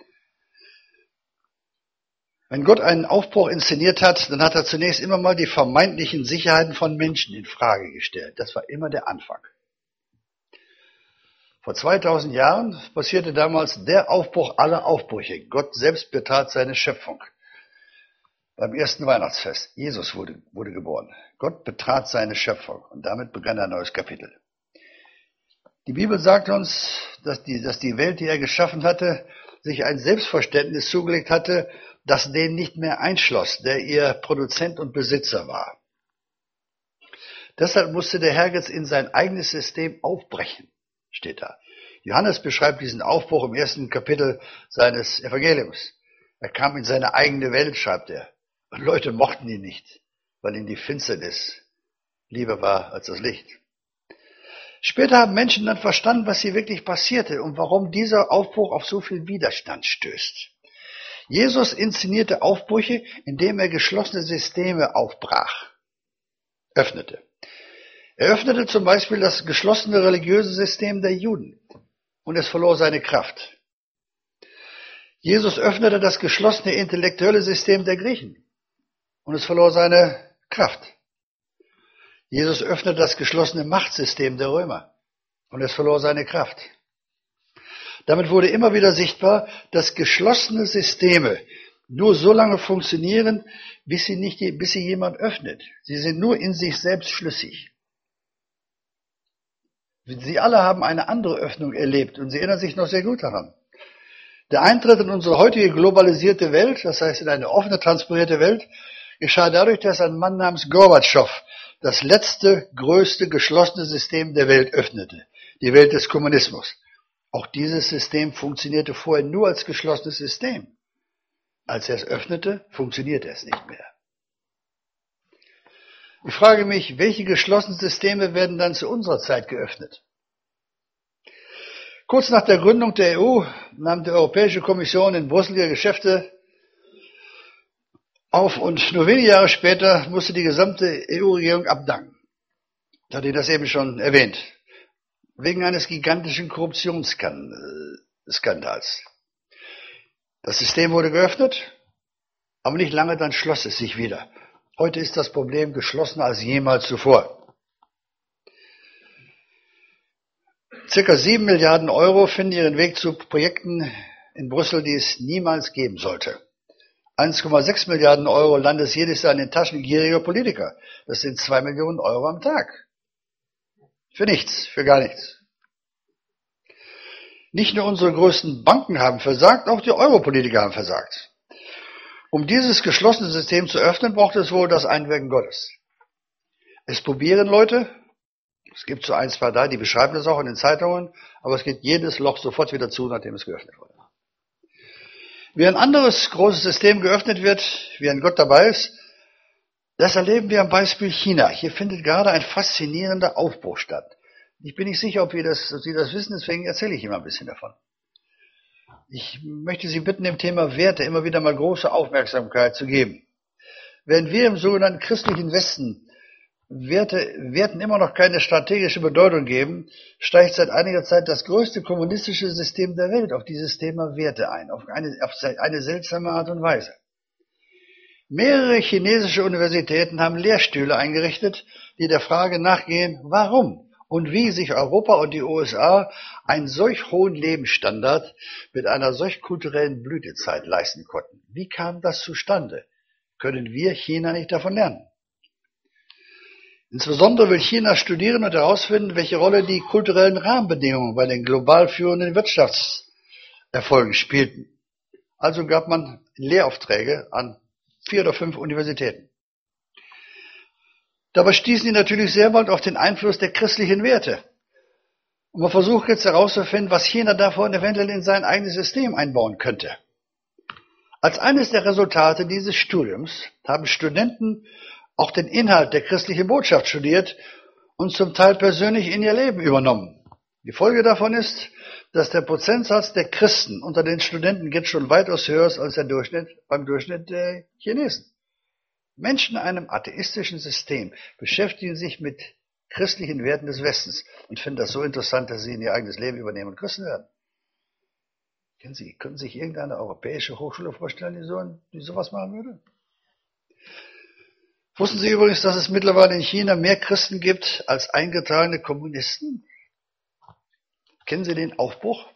Wenn Gott einen Aufbruch inszeniert hat, dann hat er zunächst immer mal die vermeintlichen Sicherheiten von Menschen in Frage gestellt. Das war immer der Anfang. Vor 2000 Jahren passierte damals der Aufbruch aller Aufbrüche. Gott selbst betrat seine Schöpfung. Beim ersten Weihnachtsfest. Jesus wurde geboren. Gott betrat seine Schöpfung und damit begann ein neues Kapitel. Die Bibel sagt uns, dass die Welt, die er geschaffen hatte, sich ein Selbstverständnis zugelegt hatte, das den nicht mehr einschloss, der ihr Produzent und Besitzer war. Deshalb musste der Herr jetzt in sein eigenes System aufbrechen, steht da. Johannes beschreibt diesen Aufbruch im ersten Kapitel seines Evangeliums. Er kam in seine eigene Welt, schreibt er. Und Leute mochten ihn nicht, weil ihm die Finsternis lieber war als das Licht. Später haben Menschen dann verstanden, was hier wirklich passierte und warum dieser Aufbruch auf so viel Widerstand stößt. Jesus inszenierte Aufbrüche, indem er geschlossene Systeme aufbrach, öffnete. Er öffnete zum Beispiel das geschlossene religiöse System der Juden und es verlor seine Kraft. Jesus öffnete das geschlossene intellektuelle System der Griechen und es verlor seine Kraft. Jesus öffnete das geschlossene Machtsystem der Römer und es verlor seine Kraft. Damit wurde immer wieder sichtbar, dass geschlossene Systeme nur so lange funktionieren, bis sie jemand öffnet. Sie sind nur in sich selbst schlüssig. Sie alle haben eine andere Öffnung erlebt und sie erinnern sich noch sehr gut daran. Der Eintritt in unsere heutige globalisierte Welt, das heißt in eine offene, transparente Welt, geschah dadurch, dass ein Mann namens Gorbatschow das letzte, größte, geschlossene System der Welt öffnete, die Welt des Kommunismus. Auch dieses System funktionierte vorher nur als geschlossenes System. Als er es öffnete, funktionierte es nicht mehr. Ich frage mich, welche geschlossenen Systeme werden dann zu unserer Zeit geöffnet? Kurz nach der Gründung der EU nahm die Europäische Kommission in Brüssel ihre Geschäfte auf und nur wenige Jahre später musste die gesamte EU-Regierung abdanken. Ich hatte das eben schon erwähnt. Wegen eines gigantischen Korruptionsskandals. Das System wurde geöffnet, aber nicht lange, dann schloss es sich wieder. Heute ist das Problem geschlossener als jemals zuvor. Circa 7 Milliarden Euro finden ihren Weg zu Projekten in Brüssel, die es niemals geben sollte. 1,6 Milliarden Euro landet jedes Jahr in den Taschen gieriger Politiker. Das sind 2 Millionen Euro am Tag. Für nichts, für gar nichts. Nicht nur unsere größten Banken haben versagt, auch die Europolitiker haben versagt. Um dieses geschlossene System zu öffnen, braucht es wohl das Einwirken Gottes. Es probieren Leute, es gibt so ein, zwei da, die beschreiben das auch in den Zeitungen, aber es geht jedes Loch sofort wieder zu, nachdem es geöffnet wurde. Wie ein anderes großes System geöffnet wird, wie ein Gott dabei ist, das erleben wir am Beispiel China. Hier findet gerade ein faszinierender Aufbruch statt. Ich bin nicht sicher, ob Sie das wissen, deswegen erzähle ich Ihnen mal ein bisschen davon. Ich möchte Sie bitten, dem Thema Werte immer wieder mal große Aufmerksamkeit zu geben. Während wir im sogenannten christlichen Westen Werten immer noch keine strategische Bedeutung geben, steigt seit einiger Zeit das größte kommunistische System der Welt auf dieses Thema Werte ein, auf eine seltsame Art und Weise. Mehrere chinesische Universitäten haben Lehrstühle eingerichtet, die der Frage nachgehen, warum und wie sich Europa und die USA einen solch hohen Lebensstandard mit einer solch kulturellen Blütezeit leisten konnten. Wie kam das zustande? Können wir China nicht davon lernen? Insbesondere will China studieren und herausfinden, welche Rolle die kulturellen Rahmenbedingungen bei den global führenden Wirtschaftserfolgen spielten. Also gab man Lehraufträge an 4 oder 5 Universitäten. Dabei stießen die natürlich sehr bald auf den Einfluss der christlichen Werte. Und man versucht jetzt herauszufinden, was China davon eventuell in sein eigenes System einbauen könnte. Als eines der Resultate dieses Studiums haben Studenten auch den Inhalt der christlichen Botschaft studiert und zum Teil persönlich in ihr Leben übernommen. Die Folge davon ist, dass der Prozentsatz der Christen unter den Studenten jetzt schon weitaus höher ist als beim Durchschnitt der Chinesen. Menschen in einem atheistischen System beschäftigen sich mit christlichen Werten des Westens und finden das so interessant, dass sie in ihr eigenes Leben übernehmen und Christen werden. Können Sie sich irgendeine europäische Hochschule vorstellen, die sowas machen würde? Wussten Sie übrigens, dass es mittlerweile in China mehr Christen gibt als eingetragene Kommunisten? Kennen Sie den Aufbruch?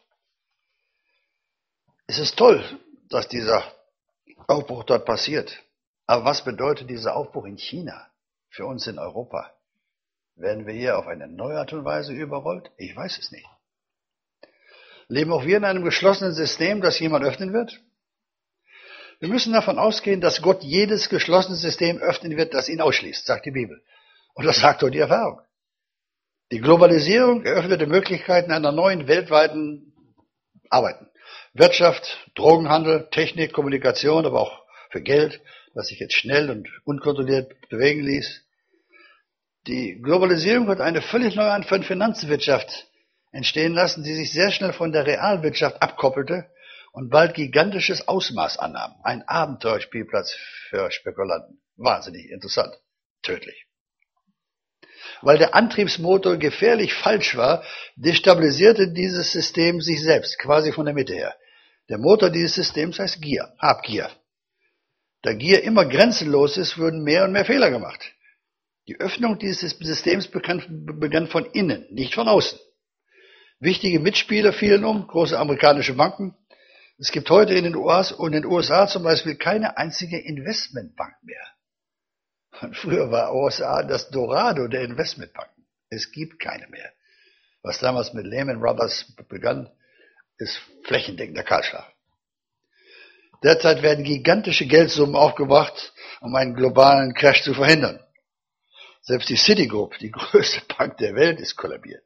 Es ist toll, dass dieser Aufbruch dort passiert. Aber was bedeutet dieser Aufbruch in China für uns in Europa? Werden wir hier auf eine neue Art und Weise überrollt? Ich weiß es nicht. Leben auch wir in einem geschlossenen System, das jemand öffnen wird? Wir müssen davon ausgehen, dass Gott jedes geschlossene System öffnen wird, das ihn ausschließt, sagt die Bibel. Und das sagt auch die Erfahrung. Die Globalisierung eröffnete Möglichkeiten einer neuen weltweiten Arbeiten. Wirtschaft, Drogenhandel, Technik, Kommunikation, aber auch für Geld, das sich jetzt schnell und unkontrolliert bewegen ließ. Die Globalisierung hat eine völlig neue Art von Finanzwirtschaft entstehen lassen, die sich sehr schnell von der Realwirtschaft abkoppelte und bald gigantisches Ausmaß annahm. Ein Abenteuerspielplatz für Spekulanten. Wahnsinnig interessant. Tödlich. Weil der Antriebsmotor gefährlich falsch war, destabilisierte dieses System sich selbst, quasi von der Mitte her. Der Motor dieses Systems heißt Gier, Habgier. Da Gier immer grenzenlos ist, wurden mehr und mehr Fehler gemacht. Die Öffnung dieses Systems begann von innen, nicht von außen. Wichtige Mitspieler fielen um, große amerikanische Banken. Es gibt heute in den USA zum Beispiel keine einzige Investmentbank mehr. Und früher war USA das Dorado der Investmentbanken. Es gibt keine mehr. Was damals mit Lehman Brothers begann, ist flächendeckender Kahlschlag. Derzeit werden gigantische Geldsummen aufgebracht, um einen globalen Crash zu verhindern. Selbst die Citigroup, die größte Bank der Welt, ist kollabiert.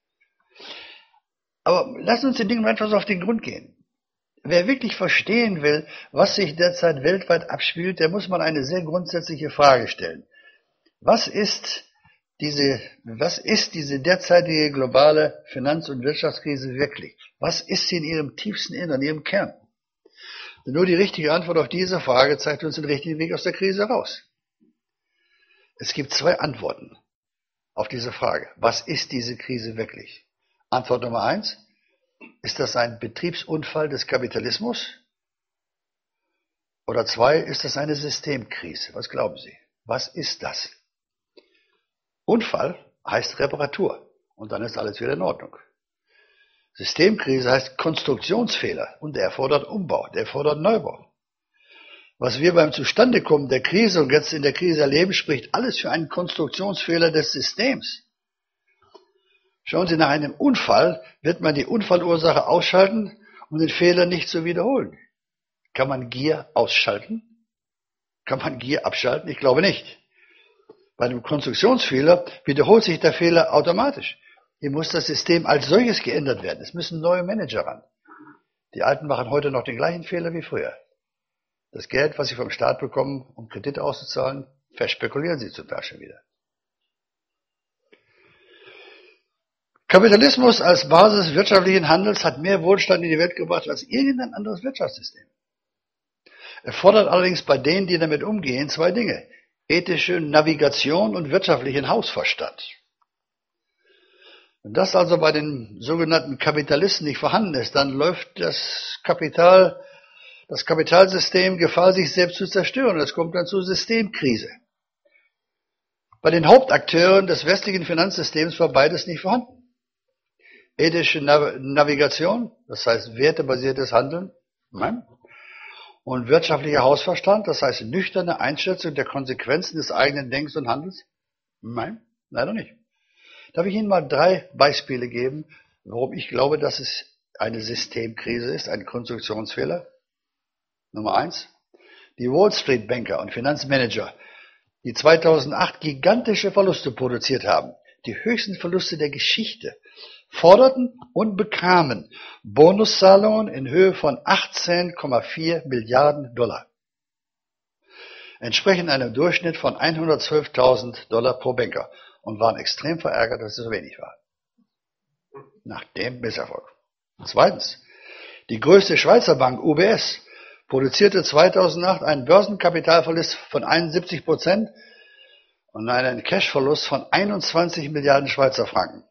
Aber lassen uns den Dingen etwas auf den Grund gehen. Wer wirklich verstehen will, was sich derzeit weltweit abspielt, der muss mal eine sehr grundsätzliche Frage stellen. Was ist diese derzeitige globale Finanz- und Wirtschaftskrise wirklich? Was ist sie in ihrem tiefsten Innern, in ihrem Kern? Denn nur die richtige Antwort auf diese Frage zeigt uns den richtigen Weg aus der Krise raus. Es gibt zwei Antworten auf diese Frage. Was ist diese Krise wirklich? Antwort Nummer 1. Ist das ein Betriebsunfall des Kapitalismus? Oder 2, ist das eine Systemkrise? Was glauben Sie? Was ist das? Unfall heißt Reparatur und dann ist alles wieder in Ordnung. Systemkrise heißt Konstruktionsfehler und der erfordert Umbau, der erfordert Neubau. Was wir beim Zustandekommen der Krise und jetzt in der Krise erleben, spricht alles für einen Konstruktionsfehler des Systems. Schauen Sie, nach einem Unfall wird man die Unfallursache ausschalten, um den Fehler nicht zu wiederholen. Kann man Gier ausschalten? Kann man Gier abschalten? Ich glaube nicht. Bei einem Konstruktionsfehler wiederholt sich der Fehler automatisch. Hier muss das System als solches geändert werden. Es müssen neue Manager ran. Die Alten machen heute noch den gleichen Fehler wie früher. Das Geld, was sie vom Staat bekommen, um Kredite auszuzahlen, verspekulieren sie zum Teil schon wieder. Kapitalismus als Basis wirtschaftlichen Handels hat mehr Wohlstand in die Welt gebracht als irgendein anderes Wirtschaftssystem. Er fordert allerdings bei denen, die damit umgehen, zwei Dinge: ethische Navigation und wirtschaftlichen Hausverstand. Wenn das also bei den sogenannten Kapitalisten nicht vorhanden ist, dann läuft das Kapitalsystem Gefahr, sich selbst zu zerstören. Es kommt dann zur Systemkrise. Bei den Hauptakteuren des westlichen Finanzsystems war beides nicht vorhanden. Ethische Navigation, das heißt wertebasiertes Handeln, nein. Und wirtschaftlicher Hausverstand, das heißt nüchterne Einschätzung der Konsequenzen des eigenen Denkens und Handelns, nein, leider nicht. Darf ich Ihnen mal 3 Beispiele geben, warum ich glaube, dass es eine Systemkrise ist, ein Konstruktionsfehler? Nummer 1, die Wall Street Banker und Finanzmanager, die 2008 gigantische Verluste produziert haben, die höchsten Verluste der Geschichte, forderten und bekamen Bonuszahlungen in Höhe von 18,4 Milliarden $, entsprechend einem Durchschnitt von $112.000 pro Banker, und waren extrem verärgert, dass es so wenig war. Nach dem Misserfolg. Zweitens, die größte Schweizer Bank UBS produzierte 2008 einen Börsenkapitalverlust von 71% und einen Cashverlust von 21 Milliarden Schweizer Franken.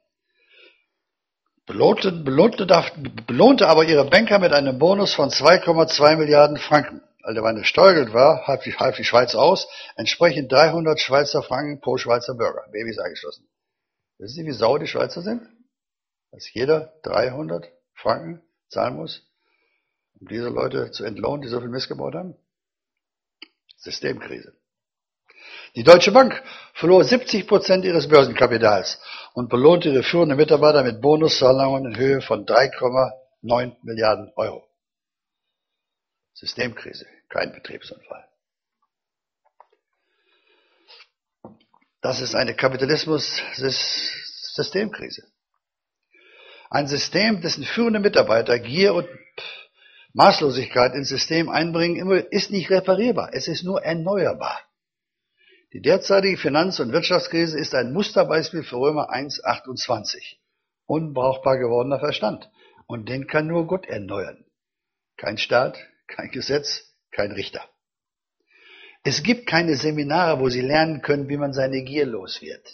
Belohnte aber ihre Banker mit einem Bonus von 2,2 Milliarden Franken. Also wenn es Steuergeld war, half die Schweiz aus, entsprechend 300 Schweizer Franken pro Schweizer Bürger. Babys eingeschlossen. Wissen Sie, wie sauer die Schweizer sind? Dass jeder 300 Franken zahlen muss, um diese Leute zu entlohnen, die so viel Mist gebaut haben? Systemkrise. Die Deutsche Bank verlor 70% ihres Börsenkapitals und belohnte ihre führenden Mitarbeiter mit Bonuszahlungen in Höhe von 3,9 Milliarden Euro. Systemkrise, kein Betriebsunfall. Das ist eine Kapitalismus-Systemkrise. Ein System, dessen führende Mitarbeiter Gier und Maßlosigkeit ins System einbringen, ist nicht reparierbar. Es ist nur erneuerbar. Die derzeitige Finanz- und Wirtschaftskrise ist ein Musterbeispiel für Römer 1,28. Unbrauchbar gewordener Verstand. Und den kann nur Gott erneuern. Kein Staat, kein Gesetz, kein Richter. Es gibt keine Seminare, wo Sie lernen können, wie man seine Gier los wird.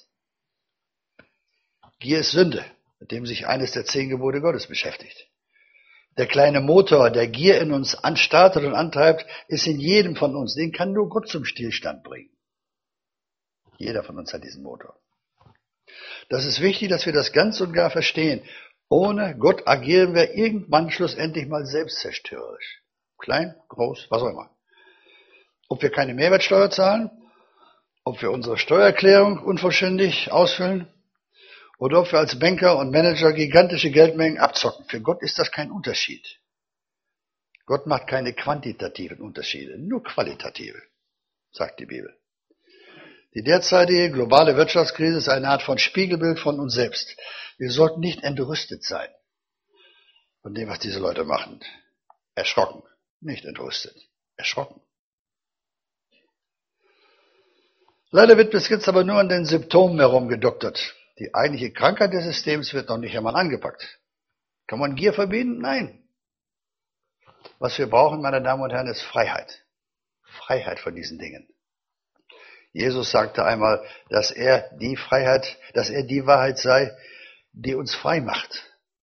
Gier ist Sünde, mit dem sich eines der 10 Gebote Gottes beschäftigt. Der kleine Motor, der Gier in uns anstartet und antreibt, ist in jedem von uns. Den kann nur Gott zum Stillstand bringen. Jeder von uns hat diesen Motor. Das ist wichtig, dass wir das ganz und gar verstehen. Ohne Gott agieren wir irgendwann schlussendlich mal selbstzerstörerisch. Klein, groß, was auch immer. Ob wir keine Mehrwertsteuer zahlen, ob wir unsere Steuererklärung unvollständig ausfüllen oder ob wir als Banker und Manager gigantische Geldmengen abzocken. Für Gott ist das kein Unterschied. Gott macht keine quantitativen Unterschiede, nur qualitative, sagt die Bibel. Die derzeitige globale Wirtschaftskrise ist eine Art von Spiegelbild von uns selbst. Wir sollten nicht entrüstet sein von dem, was diese Leute machen. Erschrocken, nicht entrüstet, erschrocken. Leider wird bis jetzt aber nur an den Symptomen herumgedoktert. Die eigentliche Krankheit des Systems wird noch nicht einmal angepackt. Kann man Gier verbieten? Nein. Was wir brauchen, meine Damen und Herren, ist Freiheit. Freiheit von diesen Dingen. Jesus sagte einmal, dass er die Wahrheit sei, die uns frei macht.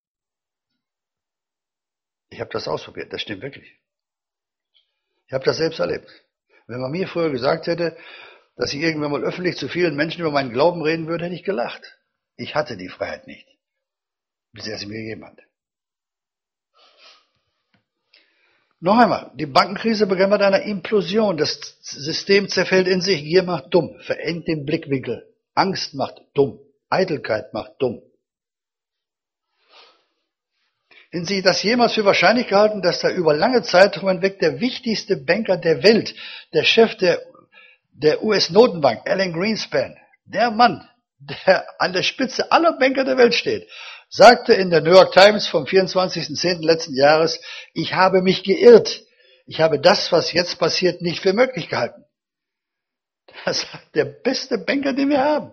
Ich habe das ausprobiert, das stimmt wirklich. Ich habe das selbst erlebt. Wenn man mir früher gesagt hätte, dass ich irgendwann mal öffentlich zu vielen Menschen über meinen Glauben reden würde, hätte ich gelacht. Ich hatte die Freiheit nicht, bis er sie mir gegeben hat. Noch einmal, die Bankenkrise begann mit einer Implosion. Das System zerfällt in sich. Gier macht dumm, verengt den Blickwinkel. Angst macht dumm. Eitelkeit macht dumm. Hätten Sie das jemals für wahrscheinlich gehalten, dass da über lange Zeitraum hinweg der wichtigste Banker der Welt, der Chef der US-Notenbank, Alan Greenspan, der Mann, der an der Spitze aller Banker der Welt steht, sagte in der New York Times vom 24.10. letzten Jahres, ich habe mich geirrt. Ich habe das, was jetzt passiert, nicht für möglich gehalten. Das sagt der beste Banker, den wir haben.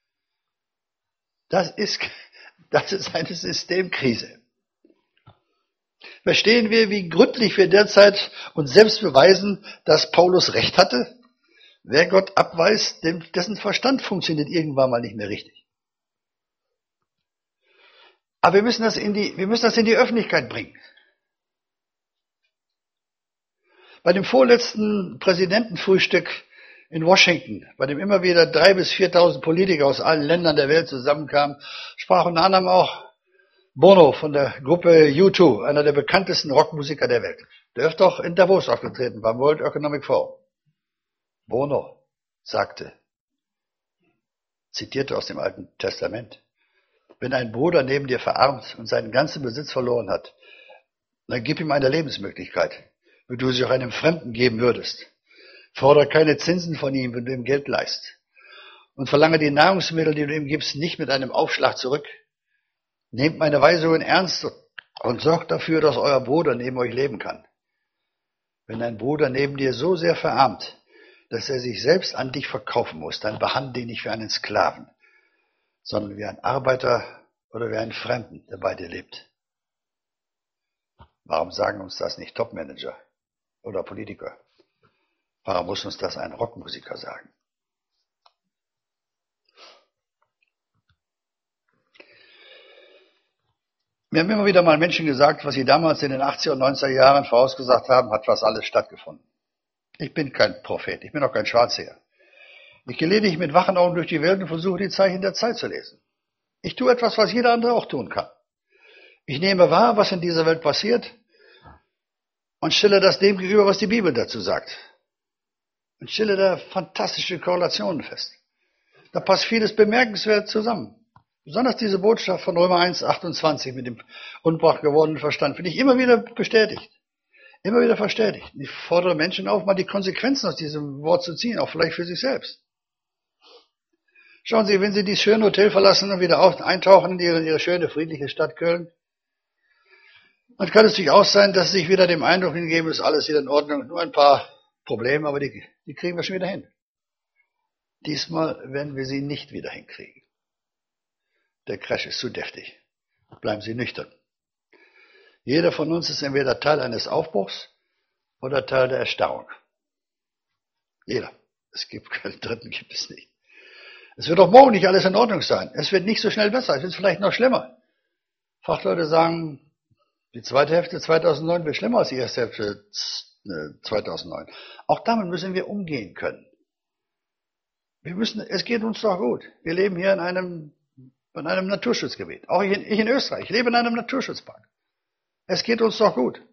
Das ist eine Systemkrise. Verstehen wir, wie gründlich wir derzeit uns selbst beweisen, dass Paulus recht hatte? Wer Gott abweist, dessen Verstand funktioniert irgendwann mal nicht mehr richtig. Aber wir müssen das in die Öffentlichkeit bringen. Bei dem vorletzten Präsidentenfrühstück in Washington, bei dem immer wieder 3.000 bis 4.000 Politiker aus allen Ländern der Welt zusammenkamen, sprach unter anderem auch Bono von der Gruppe U2, einer der bekanntesten Rockmusiker der Welt. Der ist doch in Davos aufgetreten beim World Economic Forum. Bono sagte, zitierte aus dem Alten Testament, wenn ein Bruder neben dir verarmt und seinen ganzen Besitz verloren hat, dann gib ihm eine Lebensmöglichkeit, wie du sie auch einem Fremden geben würdest. Fordere keine Zinsen von ihm, wenn du ihm Geld leihst. Und verlange die Nahrungsmittel, die du ihm gibst, nicht mit einem Aufschlag zurück. Nehmt meine Weisungen ernst und sorgt dafür, dass euer Bruder neben euch leben kann. Wenn ein Bruder neben dir so sehr verarmt, dass er sich selbst an dich verkaufen muss, dann behandle ihn nicht wie einen Sklaven, sondern wie einen Arbeiter oder wie einen Fremden, der bei dir lebt. Warum sagen uns das nicht Topmanager oder Politiker? Warum muss uns das ein Rockmusiker sagen? Mir haben immer wieder mal Menschen gesagt, was sie damals in den 80er und 90er Jahren vorausgesagt haben, hat fast alles stattgefunden. Ich bin kein Prophet, ich bin auch kein Schwarzseher. Ich gehe lediglich mit wachen Augen durch die Welt und versuche, die Zeichen der Zeit zu lesen. Ich tue etwas, was jeder andere auch tun kann. Ich nehme wahr, was in dieser Welt passiert und stelle das dem gegenüber, was die Bibel dazu sagt. Und stelle da fantastische Korrelationen fest. Da passt vieles bemerkenswert zusammen. Besonders diese Botschaft von Römer 1,28 mit dem unbrauchbar gewordenen Verstand finde ich immer wieder bestätigt. Immer wieder verstätigt. Ich fordere Menschen auf, mal die Konsequenzen aus diesem Wort zu ziehen, auch vielleicht für sich selbst. Schauen Sie, wenn Sie dieses schöne Hotel verlassen und wieder eintauchen in Ihre schöne, friedliche Stadt Köln, Dann kann es durchaus sein, dass Sie sich wieder dem Eindruck hingeben, ist alles wieder in Ordnung, nur ein paar Probleme, aber die kriegen wir schon wieder hin. Diesmal werden wir sie nicht wieder hinkriegen. Der Crash ist zu deftig. Bleiben Sie nüchtern. Jeder von uns ist entweder Teil eines Aufbruchs oder Teil der Erstarrung. Jeder. Es gibt keinen Dritten, gibt es nicht. Es wird auch morgen nicht alles in Ordnung sein. Es wird nicht so schnell besser. Es wird vielleicht noch schlimmer. Fachleute sagen, die zweite Hälfte 2009 wird schlimmer als die erste Hälfte 2009. Auch damit müssen wir umgehen können. Es geht uns doch gut. Wir leben hier in einem Naturschutzgebiet. Auch ich in Österreich. Ich lebe in einem Naturschutzpark. Es geht uns doch gut.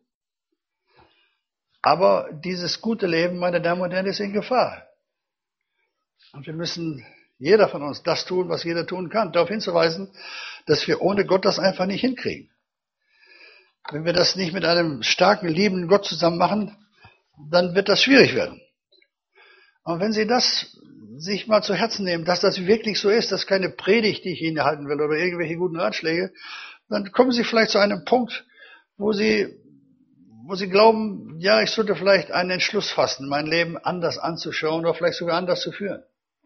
Aber dieses gute Leben, meine Damen und Herren, ist in Gefahr. Und wir müssen, jeder von uns, das tun, was jeder tun kann. Darauf hinzuweisen, dass wir ohne Gott das einfach nicht hinkriegen. Wenn wir das nicht mit einem starken, liebenden Gott zusammen machen, dann wird das schwierig werden. Und wenn Sie das sich mal zu Herzen nehmen, dass das wirklich so ist, dass keine Predigt, die ich Ihnen halten will, oder irgendwelche guten Ratschläge, dann kommen Sie vielleicht zu einem Punkt, wo Sie glauben, ja, ich sollte vielleicht einen Entschluss fassen, mein Leben anders anzuschauen oder vielleicht sogar anders zu führen.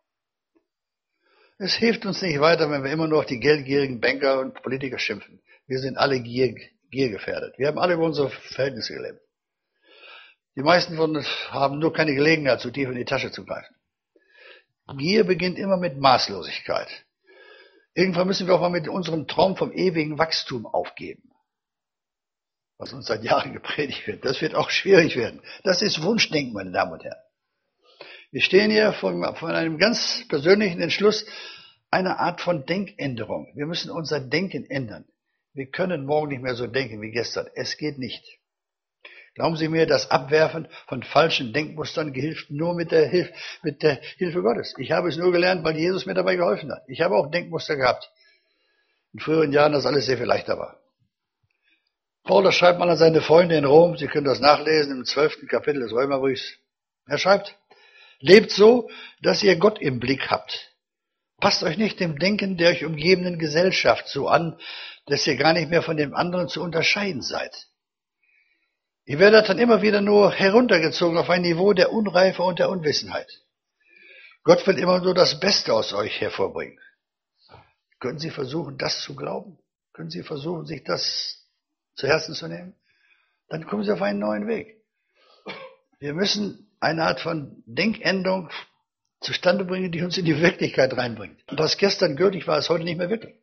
Es hilft uns nicht weiter, wenn wir immer nur auf die geldgierigen Banker und Politiker schimpfen. Wir sind alle giergefährdet. Wir haben alle über unsere Verhältnisse gelebt. Die meisten von uns haben nur keine Gelegenheit, zu tief in die Tasche zu greifen. Gier beginnt immer mit Maßlosigkeit. Irgendwann müssen wir auch mal mit unserem Traum vom ewigen Wachstum aufgeben, was uns seit Jahren gepredigt wird. Das wird auch schwierig werden. Das ist Wunschdenken, meine Damen und Herren. Wir stehen hier von einem ganz persönlichen Entschluss, einer Art von Denkänderung. Wir müssen unser Denken ändern. Wir können morgen nicht mehr so denken wie gestern. Es geht nicht. Glauben Sie mir, das Abwerfen von falschen Denkmustern hilft nur mit der Hilfe Gottes. Ich habe es nur gelernt, weil Jesus mir dabei geholfen hat. Ich habe auch Denkmuster gehabt. In früheren Jahren, dass alles sehr viel leichter war. Paulus schreibt mal an seine Freunde in Rom, Sie können das nachlesen im 12. Kapitel des Römerbriefs. Er schreibt, lebt so, dass ihr Gott im Blick habt. Passt euch nicht dem Denken der euch umgebenden Gesellschaft so an, dass ihr gar nicht mehr von dem anderen zu unterscheiden seid. Ihr werdet dann immer wieder nur heruntergezogen auf ein Niveau der Unreife und der Unwissenheit. Gott will immer nur das Beste aus euch hervorbringen. Können Sie versuchen, das zu glauben? Können Sie versuchen, sich das zu Herzen zu nehmen? Dann kommen Sie auf einen neuen Weg. Wir müssen eine Art von Denkänderung zustande bringen, die uns in die Wirklichkeit reinbringt. Und was gestern gültig war, ist heute nicht mehr wirklich.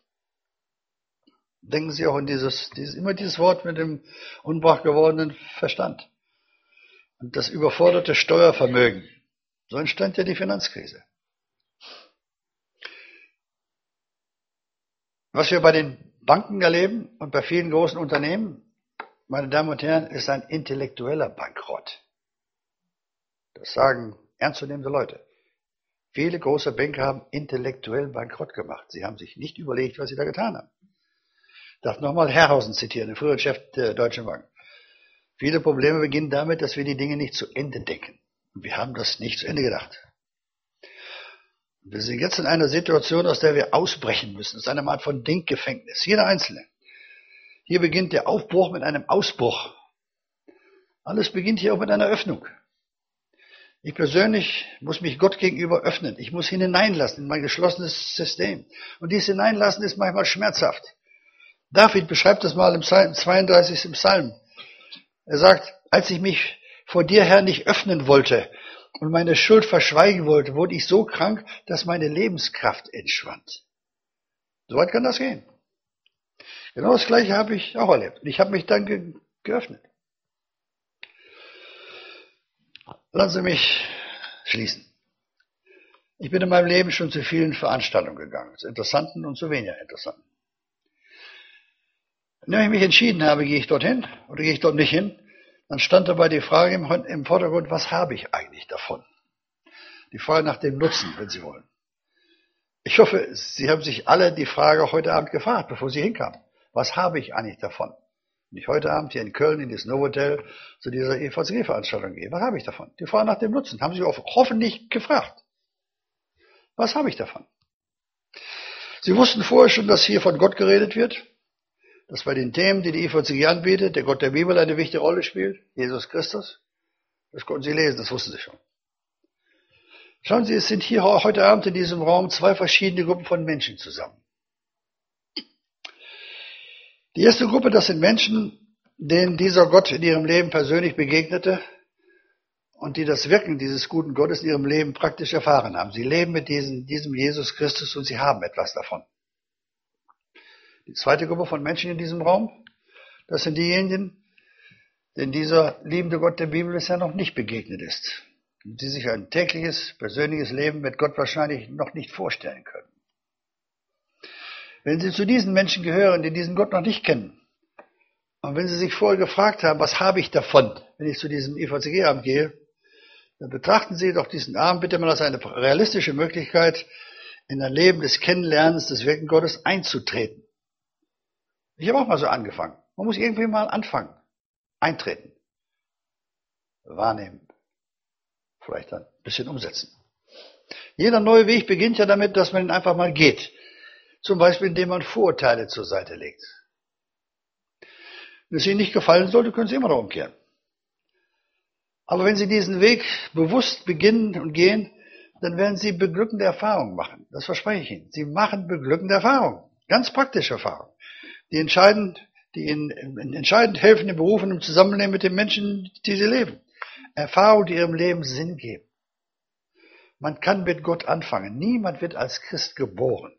Denken Sie auch an dieses Wort mit dem unbrach gewordenen Verstand. Und das überforderte Steuervermögen. So entstand ja die Finanzkrise. Was wir bei den Banken erleben und bei vielen großen Unternehmen, meine Damen und Herren, ist ein intellektueller Bankrott. Das sagen ernstzunehmende Leute. Viele große Banker haben intellektuell Bankrott gemacht. Sie haben sich nicht überlegt, was sie da getan haben. Ich darf nochmal Herrhausen zitieren, den früheren Chef der Deutschen Bank. Viele Probleme beginnen damit, dass wir die Dinge nicht zu Ende denken. Und wir haben das nicht zu Ende gedacht. Wir sind jetzt in einer Situation, aus der wir ausbrechen müssen. Es ist eine Art von Denkgefängnis. Jeder Einzelne. Hier beginnt der Aufbruch mit einem Ausbruch. Alles beginnt hier auch mit einer Öffnung. Ich persönlich muss mich Gott gegenüber öffnen. Ich muss ihn hineinlassen in mein geschlossenes System. Und dieses Hineinlassen ist manchmal schmerzhaft. David beschreibt das mal im 32. Psalm. Er sagt, als ich mich vor dir, Herr, nicht öffnen wollte und meine Schuld verschweigen wollte, wurde ich so krank, dass meine Lebenskraft entschwand. Soweit kann das gehen. Genau das Gleiche habe ich auch erlebt. Und ich habe mich dann geöffnet. Lassen Sie mich schließen. Ich bin in meinem Leben schon zu vielen Veranstaltungen gegangen, zu interessanten und zu weniger interessanten. Wenn ich mich entschieden habe, gehe ich dorthin oder gehe ich dort nicht hin, dann stand dabei die Frage im Vordergrund, was habe ich eigentlich davon? Die Frage nach dem Nutzen, wenn Sie wollen. Ich hoffe, Sie haben sich alle die Frage heute Abend gefragt, bevor Sie hinkamen. Was habe ich eigentlich davon? Wenn ich heute Abend hier in Köln in das Novotel zu dieser EVC-Veranstaltung gehe, was habe ich davon? Die Frage nach dem Nutzen haben Sie auch hoffentlich gefragt. Was habe ich davon? Sie wussten vorher schon, dass hier von Gott geredet wird. dass bei den Themen, die die IVCG anbietet, der Gott der Bibel eine wichtige Rolle spielt, Jesus Christus. Das konnten Sie lesen, das wussten Sie schon. Schauen Sie, es sind hier heute Abend in diesem Raum zwei verschiedene Gruppen von Menschen zusammen. Die erste Gruppe, das sind Menschen, denen dieser Gott in ihrem Leben persönlich begegnete und die das Wirken dieses guten Gottes in ihrem Leben praktisch erfahren haben. Sie leben mit diesem Jesus Christus und sie haben etwas davon. Die zweite Gruppe von Menschen in diesem Raum, das sind diejenigen, denen dieser liebende Gott der Bibel bisher noch nicht begegnet ist, die sich ein tägliches, persönliches Leben mit Gott wahrscheinlich noch nicht vorstellen können. Wenn Sie zu diesen Menschen gehören, die diesen Gott noch nicht kennen, und wenn Sie sich vorher gefragt haben, was habe ich davon, wenn ich zu diesem IVCG-Abend gehe, dann betrachten Sie doch diesen Abend bitte mal als eine realistische Möglichkeit, in ein Leben des Kennenlernens des Wirken Gottes einzutreten. Ich habe auch mal so angefangen. Man muss irgendwie mal anfangen. Eintreten. Wahrnehmen. Vielleicht dann ein bisschen umsetzen. Jeder neue Weg beginnt ja damit, dass man ihn einfach mal geht. Zum Beispiel, indem man Vorurteile zur Seite legt. Wenn es Ihnen nicht gefallen sollte, können Sie immer noch umkehren. Aber wenn Sie diesen Weg bewusst beginnen und gehen, dann werden Sie beglückende Erfahrungen machen. Das verspreche ich Ihnen. Sie machen beglückende Erfahrungen. Ganz praktische Erfahrungen. Die Ihnen entscheidend helfen im Beruf und im Zusammenleben mit den Menschen, die Sie leben. Erfahrungen, die Ihrem Leben Sinn geben. Man kann mit Gott anfangen. Niemand wird als Christ geboren.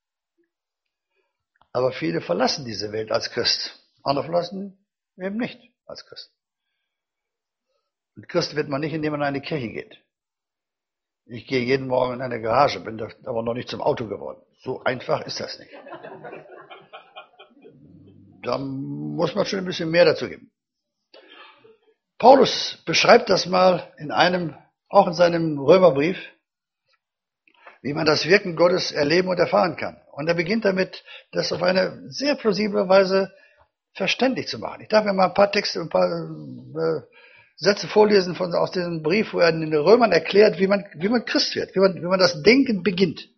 Aber viele verlassen diese Welt als Christ. Andere verlassen eben nicht als Christ. Und Christ wird man nicht, indem man in eine Kirche geht. Ich gehe jeden Morgen in eine Garage, bin aber noch nicht zum Auto geworden. So einfach ist das nicht. Da muss man schon ein bisschen mehr dazu geben. Paulus beschreibt das mal auch in seinem Römerbrief, wie man das Wirken Gottes erleben und erfahren kann. Und er beginnt damit, das auf eine sehr plausible Weise verständlich zu machen. Ich darf mir mal ein paar Texte, ein paar Sätze vorlesen aus diesem Brief, wo er den Römern erklärt, wie man Christ wird, wie man das Denken beginnt.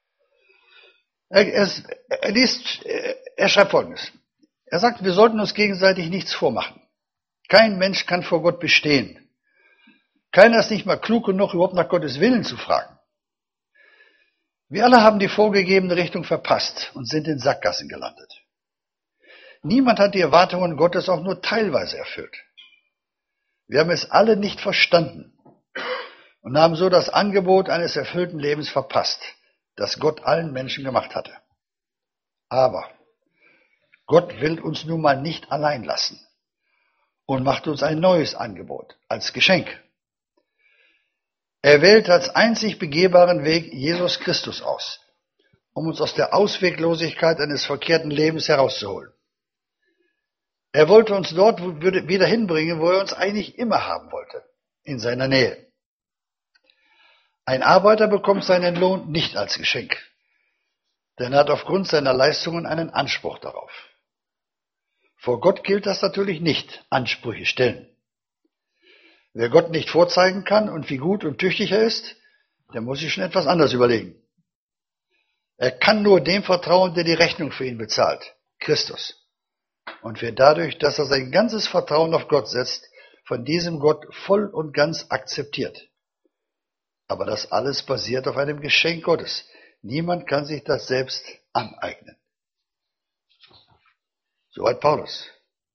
Er schreibt Folgendes. Er sagt, wir sollten uns gegenseitig nichts vormachen. Kein Mensch kann vor Gott bestehen. Keiner ist nicht mal klug genug, überhaupt nach Gottes Willen zu fragen. Wir alle haben die vorgegebene Richtung verpasst und sind in Sackgassen gelandet. Niemand hat die Erwartungen Gottes auch nur teilweise erfüllt. Wir haben es alle nicht verstanden und haben so das Angebot eines erfüllten Lebens verpasst, das Gott allen Menschen gemacht hatte. Aber Gott will uns nun mal nicht allein lassen und macht uns ein neues Angebot als Geschenk. Er wählt als einzig begehbaren Weg Jesus Christus aus, um uns aus der Ausweglosigkeit eines verkehrten Lebens herauszuholen. Er wollte uns dort wieder hinbringen, wo er uns eigentlich immer haben wollte, in seiner Nähe. Ein Arbeiter bekommt seinen Lohn nicht als Geschenk, denn er hat aufgrund seiner Leistungen einen Anspruch darauf. Vor Gott gilt das natürlich nicht, Ansprüche stellen. Wer Gott nicht vorzeigen kann und wie gut und tüchtig er ist, der muss sich schon etwas anderes überlegen. Er kann nur dem vertrauen, der die Rechnung für ihn bezahlt, Christus. Und wird dadurch, dass er sein ganzes Vertrauen auf Gott setzt, von diesem Gott voll und ganz akzeptiert. Aber das alles basiert auf einem Geschenk Gottes. Niemand kann sich das selbst aneignen. Soweit Paulus.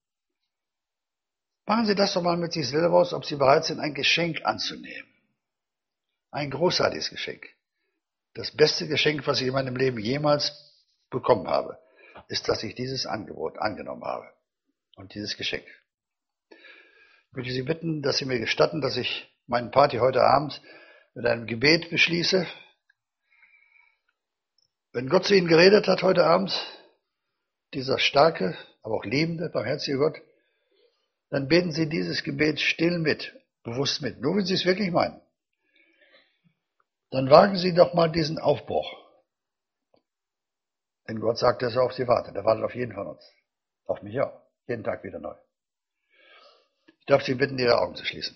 Machen Sie das doch mal mit sich selber aus, ob Sie bereit sind, ein Geschenk anzunehmen. Ein großartiges Geschenk. Das beste Geschenk, was ich in meinem Leben jemals bekommen habe, ist, dass ich dieses Angebot angenommen habe. Und dieses Geschenk. Ich möchte Sie bitten, dass Sie mir gestatten, dass ich meinen Party heute Abend mit einem Gebet beschließe. Wenn Gott zu Ihnen geredet hat heute Abend, dieser starke, aber auch liebende, barmherzige Gott, dann beten Sie dieses Gebet still mit, bewusst mit, nur wenn Sie es wirklich meinen. Dann wagen Sie doch mal diesen Aufbruch. Denn Gott sagt, dass er auf Sie wartet. Er wartet auf jeden von uns. Auf mich auch. Jeden Tag wieder neu. Ich darf Sie bitten, Ihre Augen zu schließen.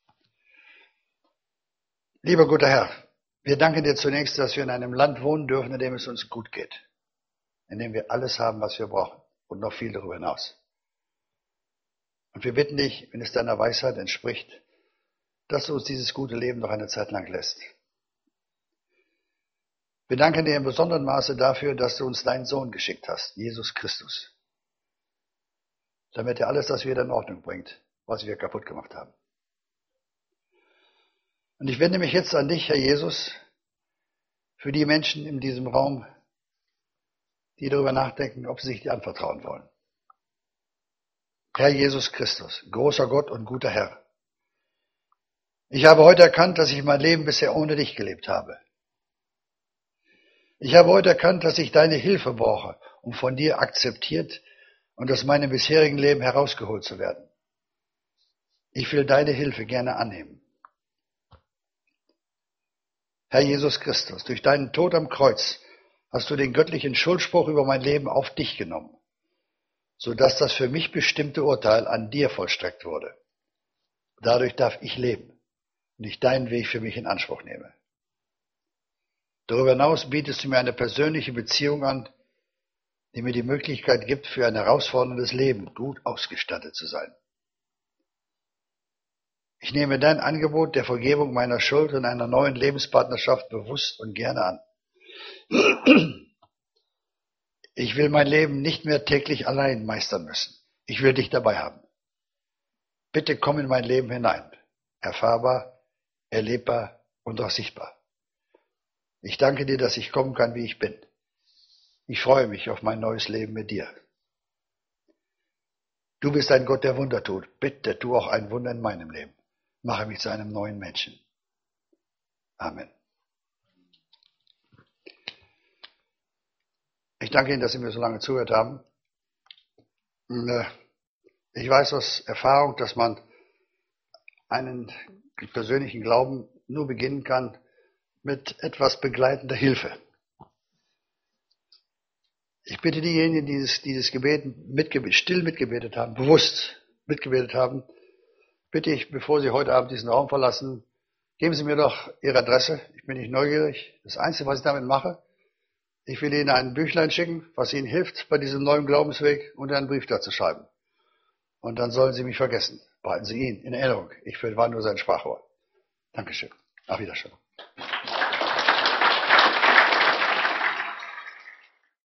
Lieber guter Herr, wir danken dir zunächst, dass wir in einem Land wohnen dürfen, in dem es uns gut geht. In dem wir alles haben, was wir brauchen. und noch viel darüber hinaus. Und wir bitten dich, wenn es deiner Weisheit entspricht, dass du uns dieses gute Leben noch eine Zeit lang lässt. Wir danken dir im besonderen Maße dafür, dass du uns deinen Sohn geschickt hast, Jesus Christus, damit er alles das wieder in Ordnung bringt, was wir kaputt gemacht haben. Und ich wende mich jetzt an dich, Herr Jesus, für die Menschen in diesem Raum, die darüber nachdenken, ob sie sich dir anvertrauen wollen. Herr Jesus Christus, großer Gott und guter Herr, ich habe heute erkannt, dass ich mein Leben bisher ohne dich gelebt habe. Ich habe heute erkannt, dass ich deine Hilfe brauche, um von dir akzeptiert und aus meinem bisherigen Leben herausgeholt zu werden. Ich will deine Hilfe gerne annehmen. Herr Jesus Christus, durch deinen Tod am Kreuz hast du den göttlichen Schuldspruch über mein Leben auf dich genommen, sodass das für mich bestimmte Urteil an dir vollstreckt wurde. Dadurch darf ich leben und ich deinen Weg für mich in Anspruch nehme. Darüber hinaus bietest du mir eine persönliche Beziehung an, die mir die Möglichkeit gibt, für ein herausforderndes Leben gut ausgestattet zu sein. Ich nehme dein Angebot der Vergebung meiner Schuld und einer neuen Lebenspartnerschaft bewusst und gerne an. Ich will mein Leben nicht mehr täglich allein meistern müssen. Ich will dich dabei haben. Bitte komm in mein Leben hinein, erfahrbar, erlebbar und auch sichtbar. Ich danke dir, dass ich kommen kann, wie ich bin. Ich freue mich auf mein neues Leben mit dir. Du bist ein Gott, der Wunder tut. Bitte tu auch ein Wunder in meinem Leben. Mache mich zu einem neuen Menschen. Amen. Ich danke Ihnen, dass Sie mir so lange zugehört haben. Ich weiß aus Erfahrung, dass man einen persönlichen Glauben nur beginnen kann mit etwas begleitender Hilfe. Ich bitte diejenigen, die dieses Gebet still mitgebetet haben, bewusst mitgebetet haben, bitte ich, bevor Sie heute Abend diesen Raum verlassen, geben Sie mir doch Ihre Adresse. Ich bin nicht neugierig. Das Einzige, was ich damit mache, ich will Ihnen ein Büchlein schicken, was Ihnen hilft, bei diesem neuen Glaubensweg und einen Brief dazu schreiben. Und dann sollen Sie mich vergessen. Behalten Sie ihn in Erinnerung. Ich war nur sein Sprachrohr. Dankeschön. Auf Wiedersehen.